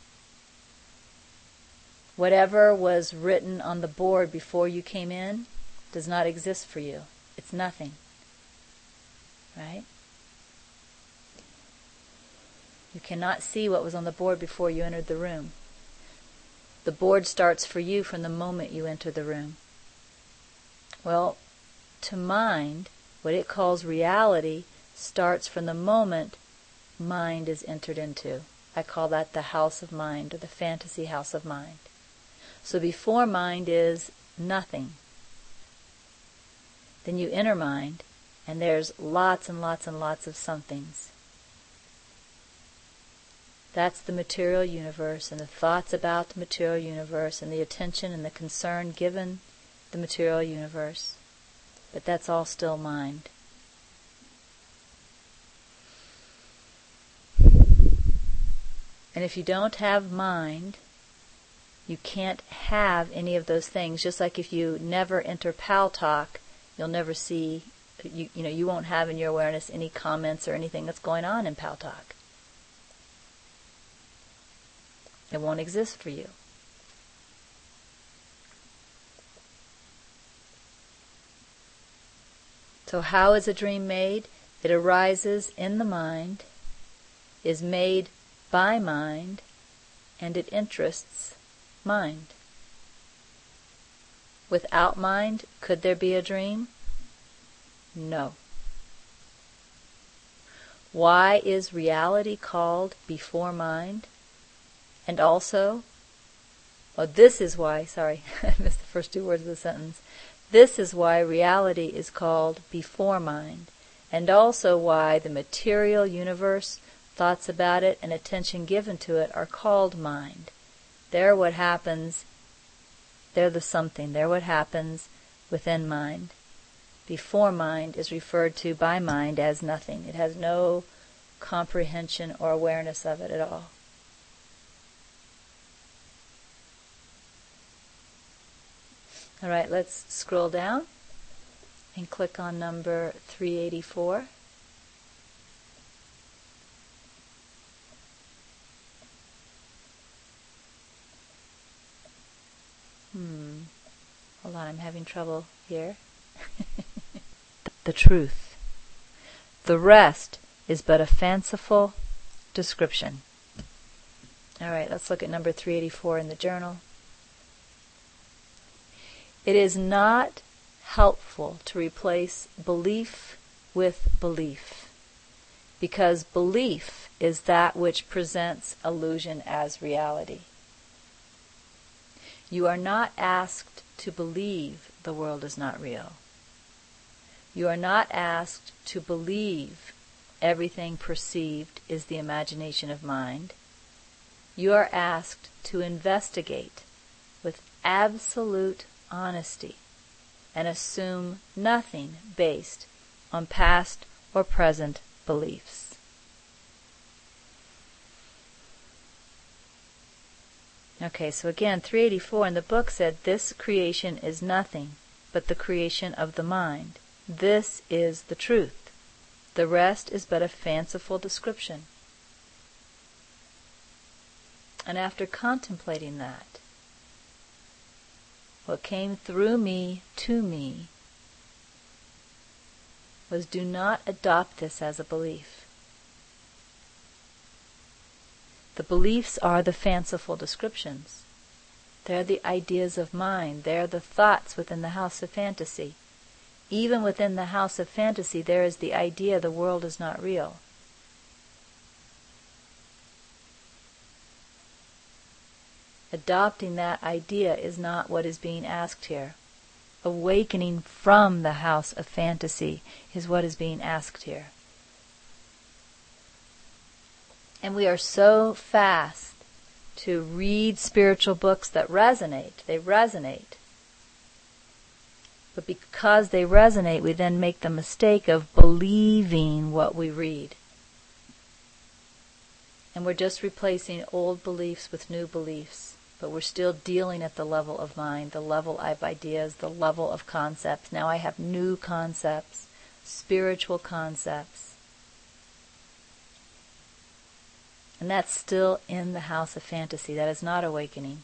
Whatever was written on the board before you came in does not exist for you. It's nothing. Right? You cannot see what was on the board before you entered the room. The board starts for you from the moment you enter the room. Well, to mind, what it calls reality starts from the moment mind is entered into. I call that the house of mind, or the fantasy house of mind. So before mind is nothing. Then you enter mind, and there's lots and lots and lots of somethings. That's the material universe, and the thoughts about the material universe, and the attention and the concern given the material universe. But that's all still mind. And if you don't have mind, you can't have any of those things. Just like if you never enter Pal Talk, you'll never see, you, you know, you won't have in your awareness any comments or anything that's going on in Pal Talk. It won't exist for you. So how is a dream made? It arises in the mind, is made by mind, and it interests mind. Without mind, could there be a dream? No. Why is reality called before mind? And also, oh, this is why, sorry, I missed the first two words of the sentence. This is why reality is called before mind, and also why the material universe, thoughts about it, and attention given to it are called mind. They're what happens, they're the something, they're what happens within mind. Before mind is referred to by mind as nothing. It has no comprehension or awareness of it at all. All right, let's scroll down and click on number three eighty-four. Hmm. Hold on, I'm having trouble here. The truth. The rest is but a fanciful description. All right, let's look at number three eighty-four in the journal. It is not helpful to replace belief with belief, because belief is that which presents illusion as reality. You are not asked to believe the world is not real. You are not asked to believe everything perceived is the imagination of mind. You are asked to investigate with absolute honesty and assume nothing based on past or present beliefs. Okay, so again, three eighty-four in the book said, this creation is nothing but the creation of the mind. This is the truth. The rest is but a fanciful description. And after contemplating that, what came through me to me was, do not adopt this as a belief. The beliefs are the fanciful descriptions. They're the ideas of mind. They're the thoughts within the house of fantasy. Even within the house of fantasy, there is the idea the world is not real. Adopting that idea is not what is being asked here. Awakening from the house of fantasy is what is being asked here. And we are so fast to read spiritual books that resonate. They resonate. But because they resonate, we then make the mistake of believing what we read. And we're just replacing old beliefs with new beliefs. But we're still dealing at the level of mind, the level of ideas, the level of concepts. Now I have new concepts, spiritual concepts. And that's still in the house of fantasy. That is not awakening.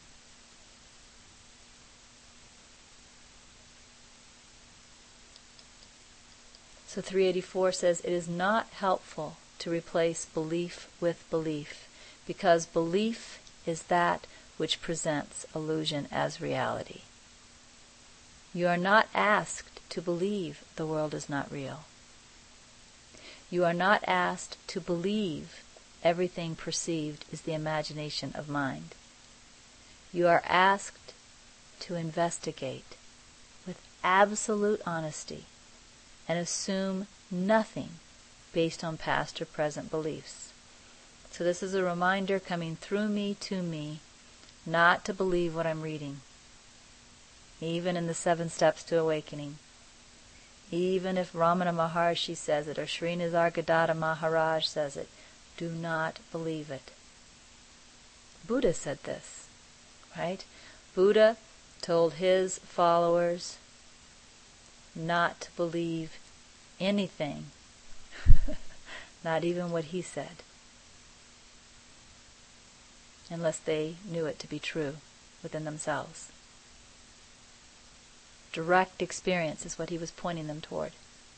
So three eighty-four says, it is not helpful to replace belief with belief, because belief is that which presents illusion as reality. You are not asked to believe the world is not real. You are not asked to believe everything perceived is the imagination of mind. You are asked to investigate with absolute honesty and assume nothing based on past or present beliefs. So this is a reminder coming through me to me not to believe what I'm reading, even in the seven steps to awakening. Even if Ramana Maharshi says it or Srinivasargadatta Maharaj says it, do not believe it. Buddha said this, right? Buddha told his followers not to believe anything, not even what he said, unless they knew it to be true within themselves. Direct experience is what he was pointing them toward.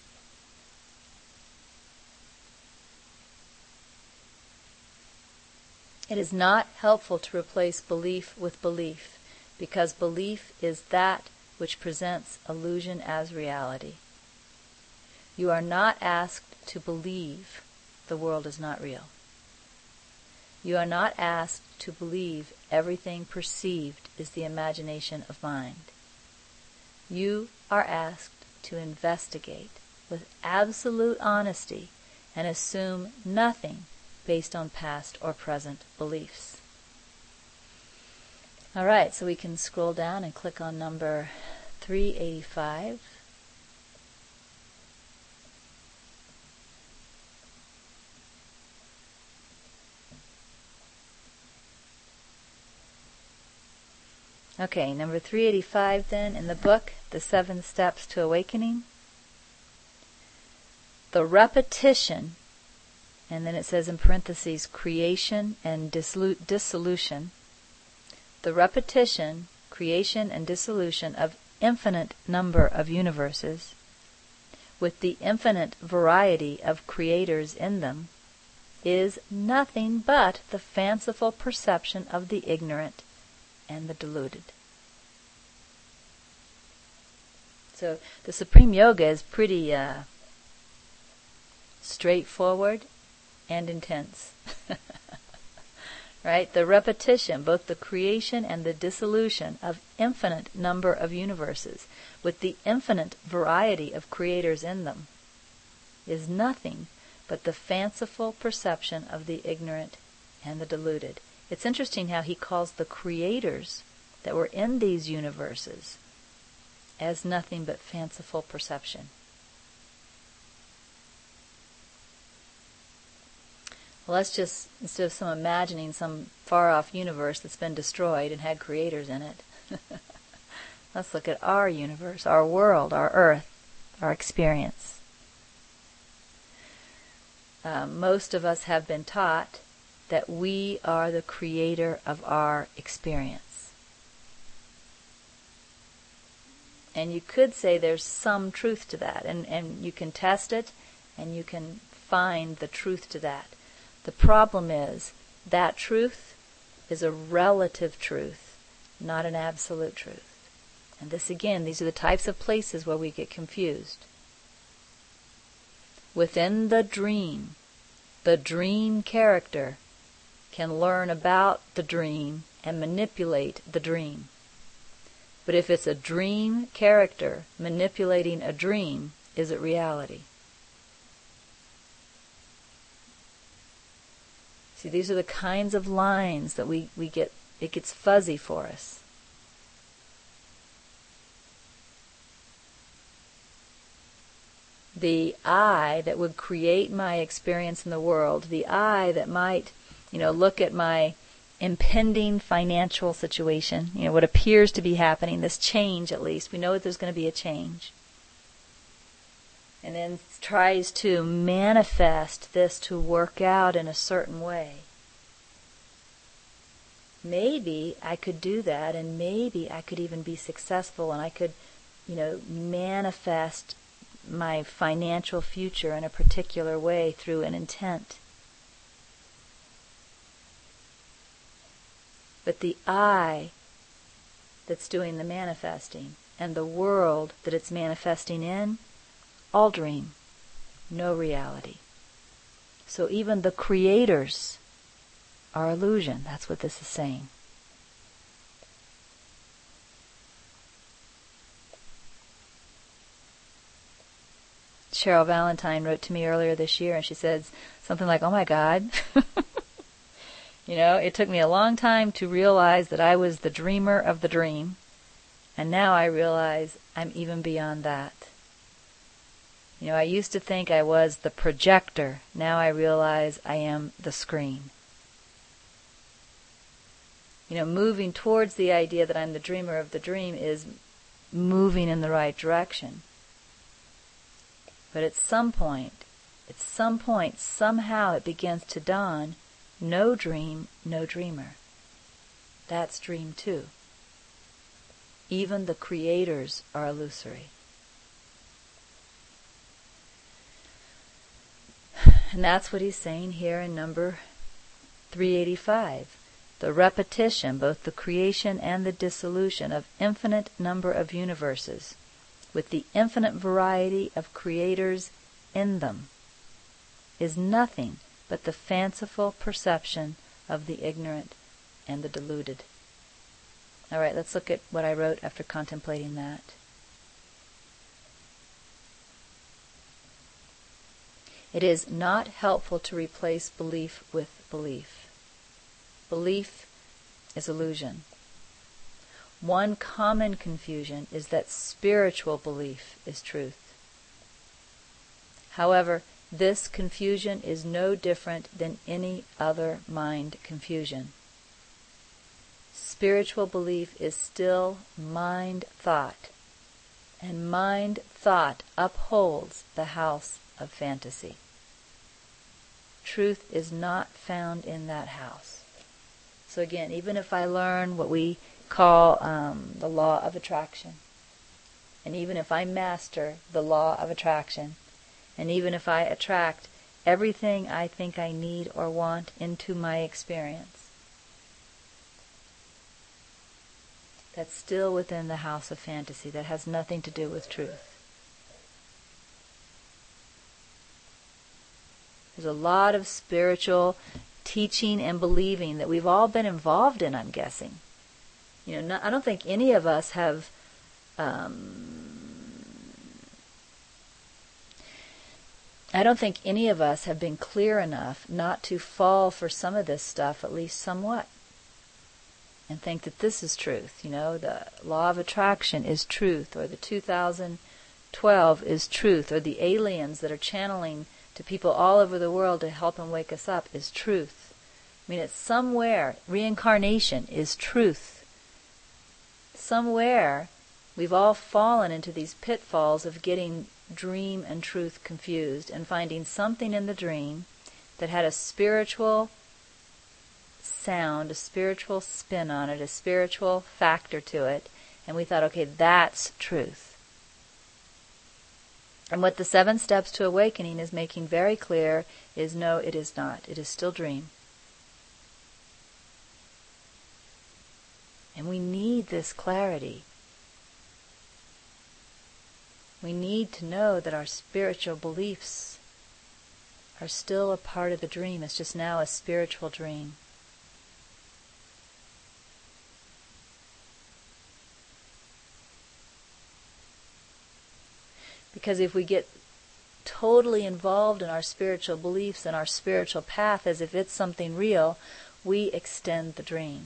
It is not helpful to replace belief with belief, because belief is that which presents illusion as reality. You are not asked to believe the world is not real. You are not asked to believe everything perceived is the imagination of mind. You are asked to investigate with absolute honesty and assume nothing based on past or present beliefs. All right, so we can scroll down and click on number three eighty-five. Okay, number three eighty-five then in the book, The Seven Steps to Awakening. The repetition, and then it says in parentheses, creation and dissolu- dissolution. The repetition, creation and dissolution of infinite number of universes, with the infinite variety of creators in them, is nothing but the fanciful perception of the ignorant and the deluded. So the Supreme Yoga is pretty uh, straightforward and intense. Right? The repetition, both the creation and the dissolution of infinite number of universes, with the infinite variety of creators in them, is nothing but the fanciful perception of the ignorant and the deluded. It's interesting how he calls the creators that were in these universes as nothing but fanciful perception. Well, let's just, instead of some imagining some far-off universe that's been destroyed and had creators in it, let's look at our universe, our world, our earth, our experience. Uh, most of us have been taught that we are the creator of our experience. And you could say there's some truth to that, and, and you can test it, and you can find the truth to that. The problem is that truth is a relative truth, not an absolute truth. And this again, these are the types of places where we get confused. Within the dream, the dream character can learn about the dream and manipulate the dream. But if it's a dream character manipulating a dream, is it reality? See, these are the kinds of lines that we, we get, it gets fuzzy for us. The I that would create my experience in the world, the I that might, you know, look at my impending financial situation, you know, what appears to be happening, this change at least, we know that there's going to be a change. And then tries to manifest this to work out in a certain way. maybe I could do that, and maybe I could even be successful, and I could, you know, manifest my financial future in a particular way through an intent. But the I that's doing the manifesting and the world that it's manifesting in, all dream, no reality. So even the creators are illusion. That's what this is saying. Cheryl Valentine wrote to me earlier this year, and she says something like, "Oh my God, you know, it took me a long time to realize that I was the dreamer of the dream, and now I realize I'm even beyond that. You know, I used to think I was the projector. Now I realize I am the screen." You know, moving towards the idea that I'm the dreamer of the dream is moving in the right direction. But at some point, at some point, somehow it begins to dawn, no dream, no dreamer. That's dream too. Even the creators are illusory. And that's what he's saying here in number three eighty-five. The repetition, both the creation and the dissolution of infinite number of universes, with the infinite variety of creators in them, is nothing but the fanciful perception of the ignorant and the deluded. All right, let's look at what I wrote after contemplating that. It is not helpful to replace belief with belief. Belief is illusion. One common confusion is that spiritual belief is truth. However, this confusion is no different than any other mind confusion. Spiritual belief is still mind thought, and mind thought upholds the house of fantasy. Truth is not found in that house. So again, even if I learn what we call um, the law of attraction, and even if I master the law of attraction, and even if I attract everything I think I need or want into my experience, that's still within the house of fantasy. That has nothing to do with truth. There's a lot of spiritual teaching and believing that we've all been involved in, I'm guessing. You know, not, I don't think any of us have um, I don't think any of us have been clear enough not to fall for some of this stuff, at least somewhat, and think that this is truth. You know, the law of attraction is truth, or the two thousand twelve is truth, or the aliens that are channeling to people all over the world to help them wake us up is truth. I mean, it's somewhere, reincarnation is truth. Somewhere, we've all fallen into these pitfalls of getting dream and truth confused and finding something in the dream that had a spiritual sound, a spiritual spin on it, a spiritual factor to it, and we thought, okay, that's truth. And what the seven steps to awakening is making very clear is no, it is not. It is still dream. And we need this clarity. We need to know that our spiritual beliefs are still a part of the dream. It's just now a spiritual dream. Because if we get totally involved in our spiritual beliefs and our spiritual path as if it's something real, we extend the dream.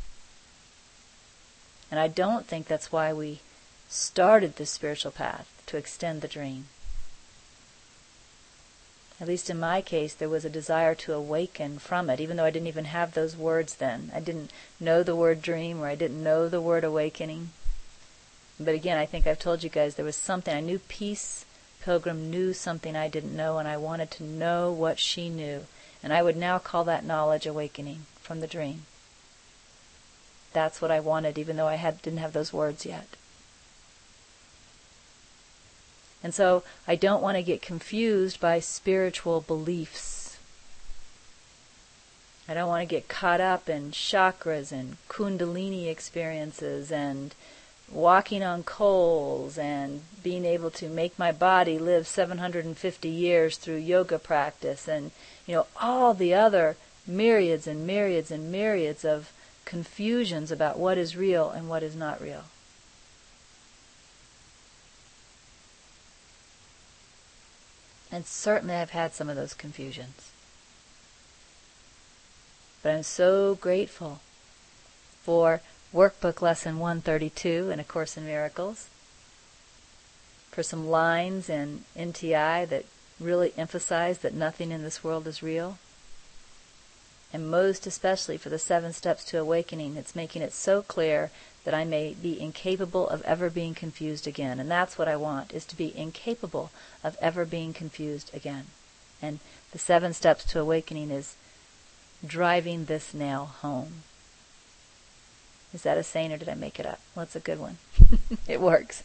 And I don't think that's why we started this spiritual path, to extend the dream. At least in my case, there was a desire to awaken from it, even though I didn't even have those words then. I didn't know the word dream, or I didn't know the word awakening. But again, I think I've told you guys there was something. I knew Peace Pilgrim knew something I didn't know, and I wanted to know what she knew. And I would now call that knowledge awakening from the dream. That's what I wanted, even though I had, didn't have those words yet. And so I don't want to get confused by spiritual beliefs. I don't want to get caught up in chakras and kundalini experiences and walking on coals and being able to make my body live seven hundred fifty years through yoga practice and, you know, all the other myriads and myriads and myriads of confusions about what is real and what is not real. And certainly I've had some of those confusions. But I'm so grateful for Workbook Lesson one thirty-two in A Course in Miracles, for some lines in N T I that really emphasize that nothing in this world is real, and most especially for the seven steps to awakening. It's making it so clear that I may be incapable of ever being confused again. And that's what I want, is to be incapable of ever being confused again. And the seven steps to awakening is driving this nail home. Is that a saying or did I make it up? Well, it's a good one. It works.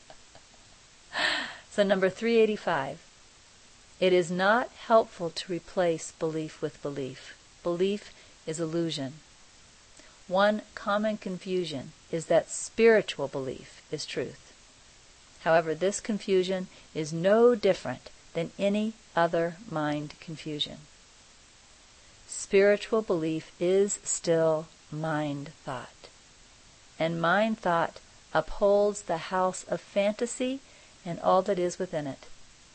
So number three eighty-five. It is not helpful to replace belief with belief. Belief is illusion. One common confusion is that spiritual belief is truth. However, this confusion is no different than any other mind confusion. Spiritual belief is still mind thought. And mind thought upholds the house of fantasy and all that is within it.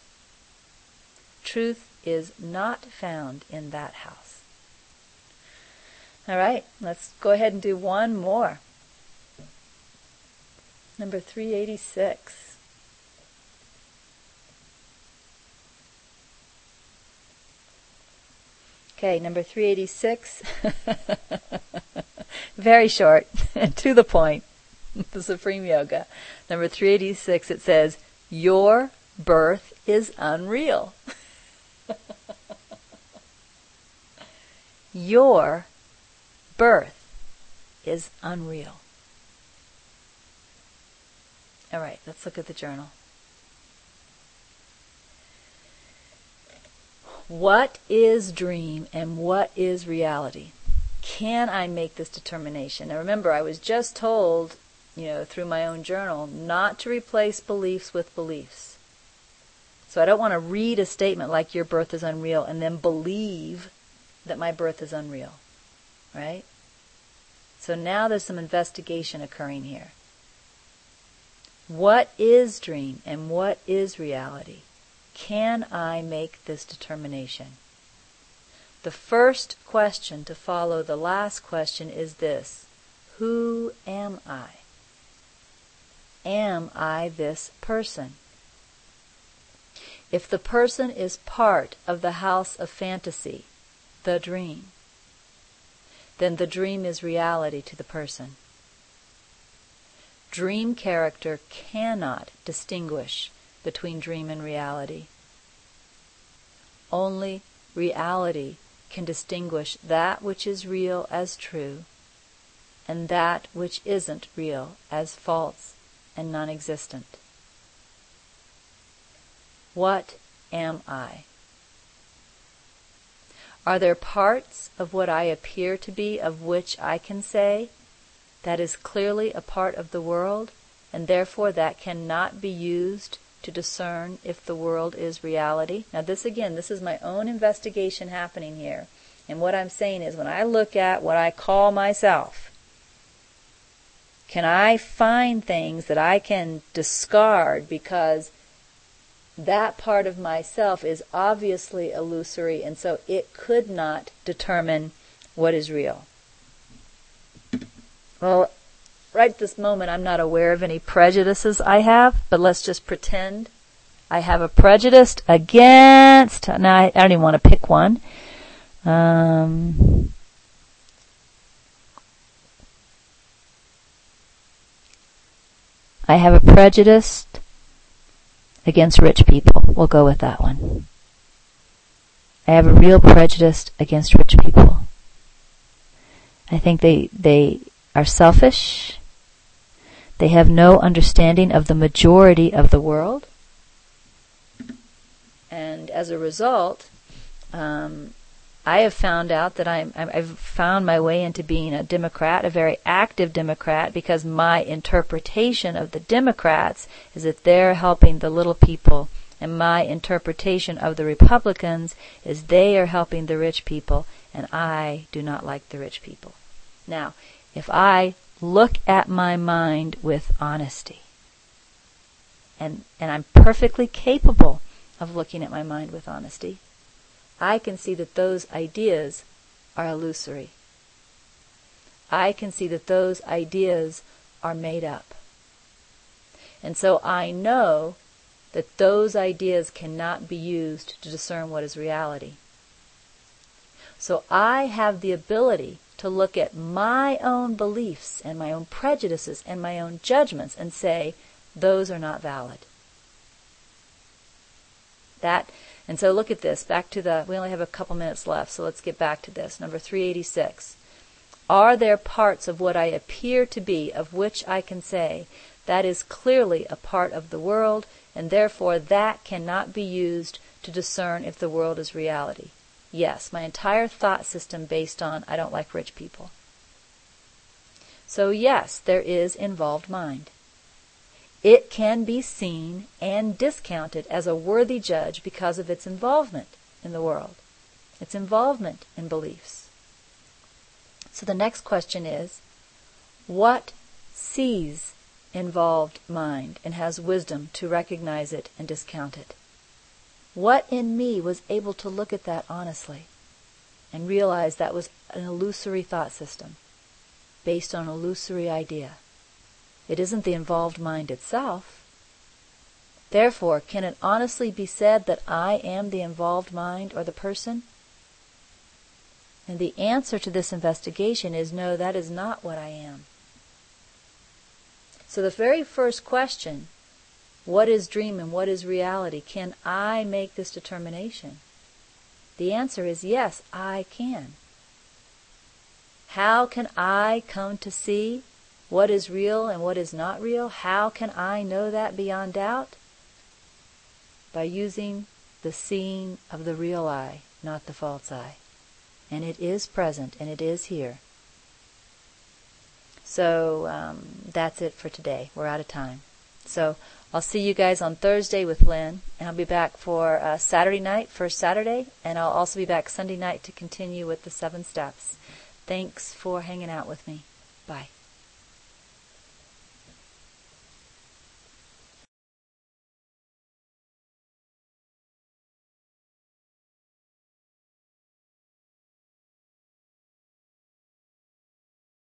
Truth is not found in that house. All right, let's go ahead and do one more. Number three eighty-six. Okay, number three eighty-six. Very short, to the point. The Supreme Yoga. Number three eighty-six, it says, your birth is unreal. Your birth is unreal. All right, let's look at the journal. What is dream and what is reality? Can I make this determination? Now remember, I was just told, you know, through my own journal, not to replace beliefs with beliefs. So I don't want to read a statement like your birth is unreal and then believe that my birth is unreal. Right? So now there's some investigation occurring here. What is dream and what is reality? Can I make this determination? The first question to follow the last question is this: who am I? Am I this person? If the person is part of the house of fantasy, the dream, then the dream is reality to the person. Dream character cannot distinguish between dream and reality. Only reality can distinguish that which is real as true and that which isn't real as false and non-existent. What am I? Are there parts of what I appear to be of which I can say, that is clearly a part of the world, and therefore that cannot be used to discern if the world is reality? Now this again, this is my own investigation happening here. And what I'm saying is, when I look at what I call myself, can I find things that I can discard because that part of myself is obviously illusory, and so it could not determine what is real? Well, right this moment, I'm not aware of any prejudices I have, but let's just pretend I have a prejudice against, now I, I don't even want to pick one. Um, I have a prejudice against rich people. We'll go with that one. I have a real prejudice against rich people. I think they, they are selfish. They have no understanding of the majority of the world. And as a result, um, I have found out that I'm, I've found my way into being a Democrat, a very active Democrat, because my interpretation of the Democrats is that they're helping the little people, and my interpretation of the Republicans is they are helping the rich people, and I do not like the rich people. Now, if I look at my mind with honesty, and and I'm perfectly capable of looking at my mind with honesty, I can see that those ideas are illusory. I can see that those ideas are made up. And so I know that those ideas cannot be used to discern what is reality. So I have the ability to look at my own beliefs and my own prejudices and my own judgments and say, those are not valid. That, and so look at this, back to the, we only have a couple minutes left, so let's get back to this. Number three eighty-six. Are there parts of what I appear to be of which I can say, that is clearly a part of the world, and therefore that cannot be used to discern if the world is reality? Yes, my entire thought system based on I don't like rich people. So yes, there is involved mind. It can be seen and discounted as a worthy judge because of its involvement in the world, its involvement in beliefs. So the next question is, what sees involved mind and has wisdom to recognize it and discount it? What in me was able to look at that honestly and realize that was an illusory thought system based on an illusory idea? It isn't the involved mind itself. Therefore, can it honestly be said that I am the involved mind or the person? And the answer to this investigation is no, that is not what I am. So the very first question, what is dream and what is reality? Can I make this determination? The answer is yes, I can. How can I come to see what is real and what is not real? How can I know that beyond doubt? By using the seeing of the real eye, not the false eye. And it is present and it is here. So um, that's it for today. We're out of time. So I'll see you guys on Thursday with Lynn, and I'll be back for uh, Saturday night, first Saturday, and I'll also be back Sunday night to continue with the seven steps. Thanks for hanging out with me. Bye.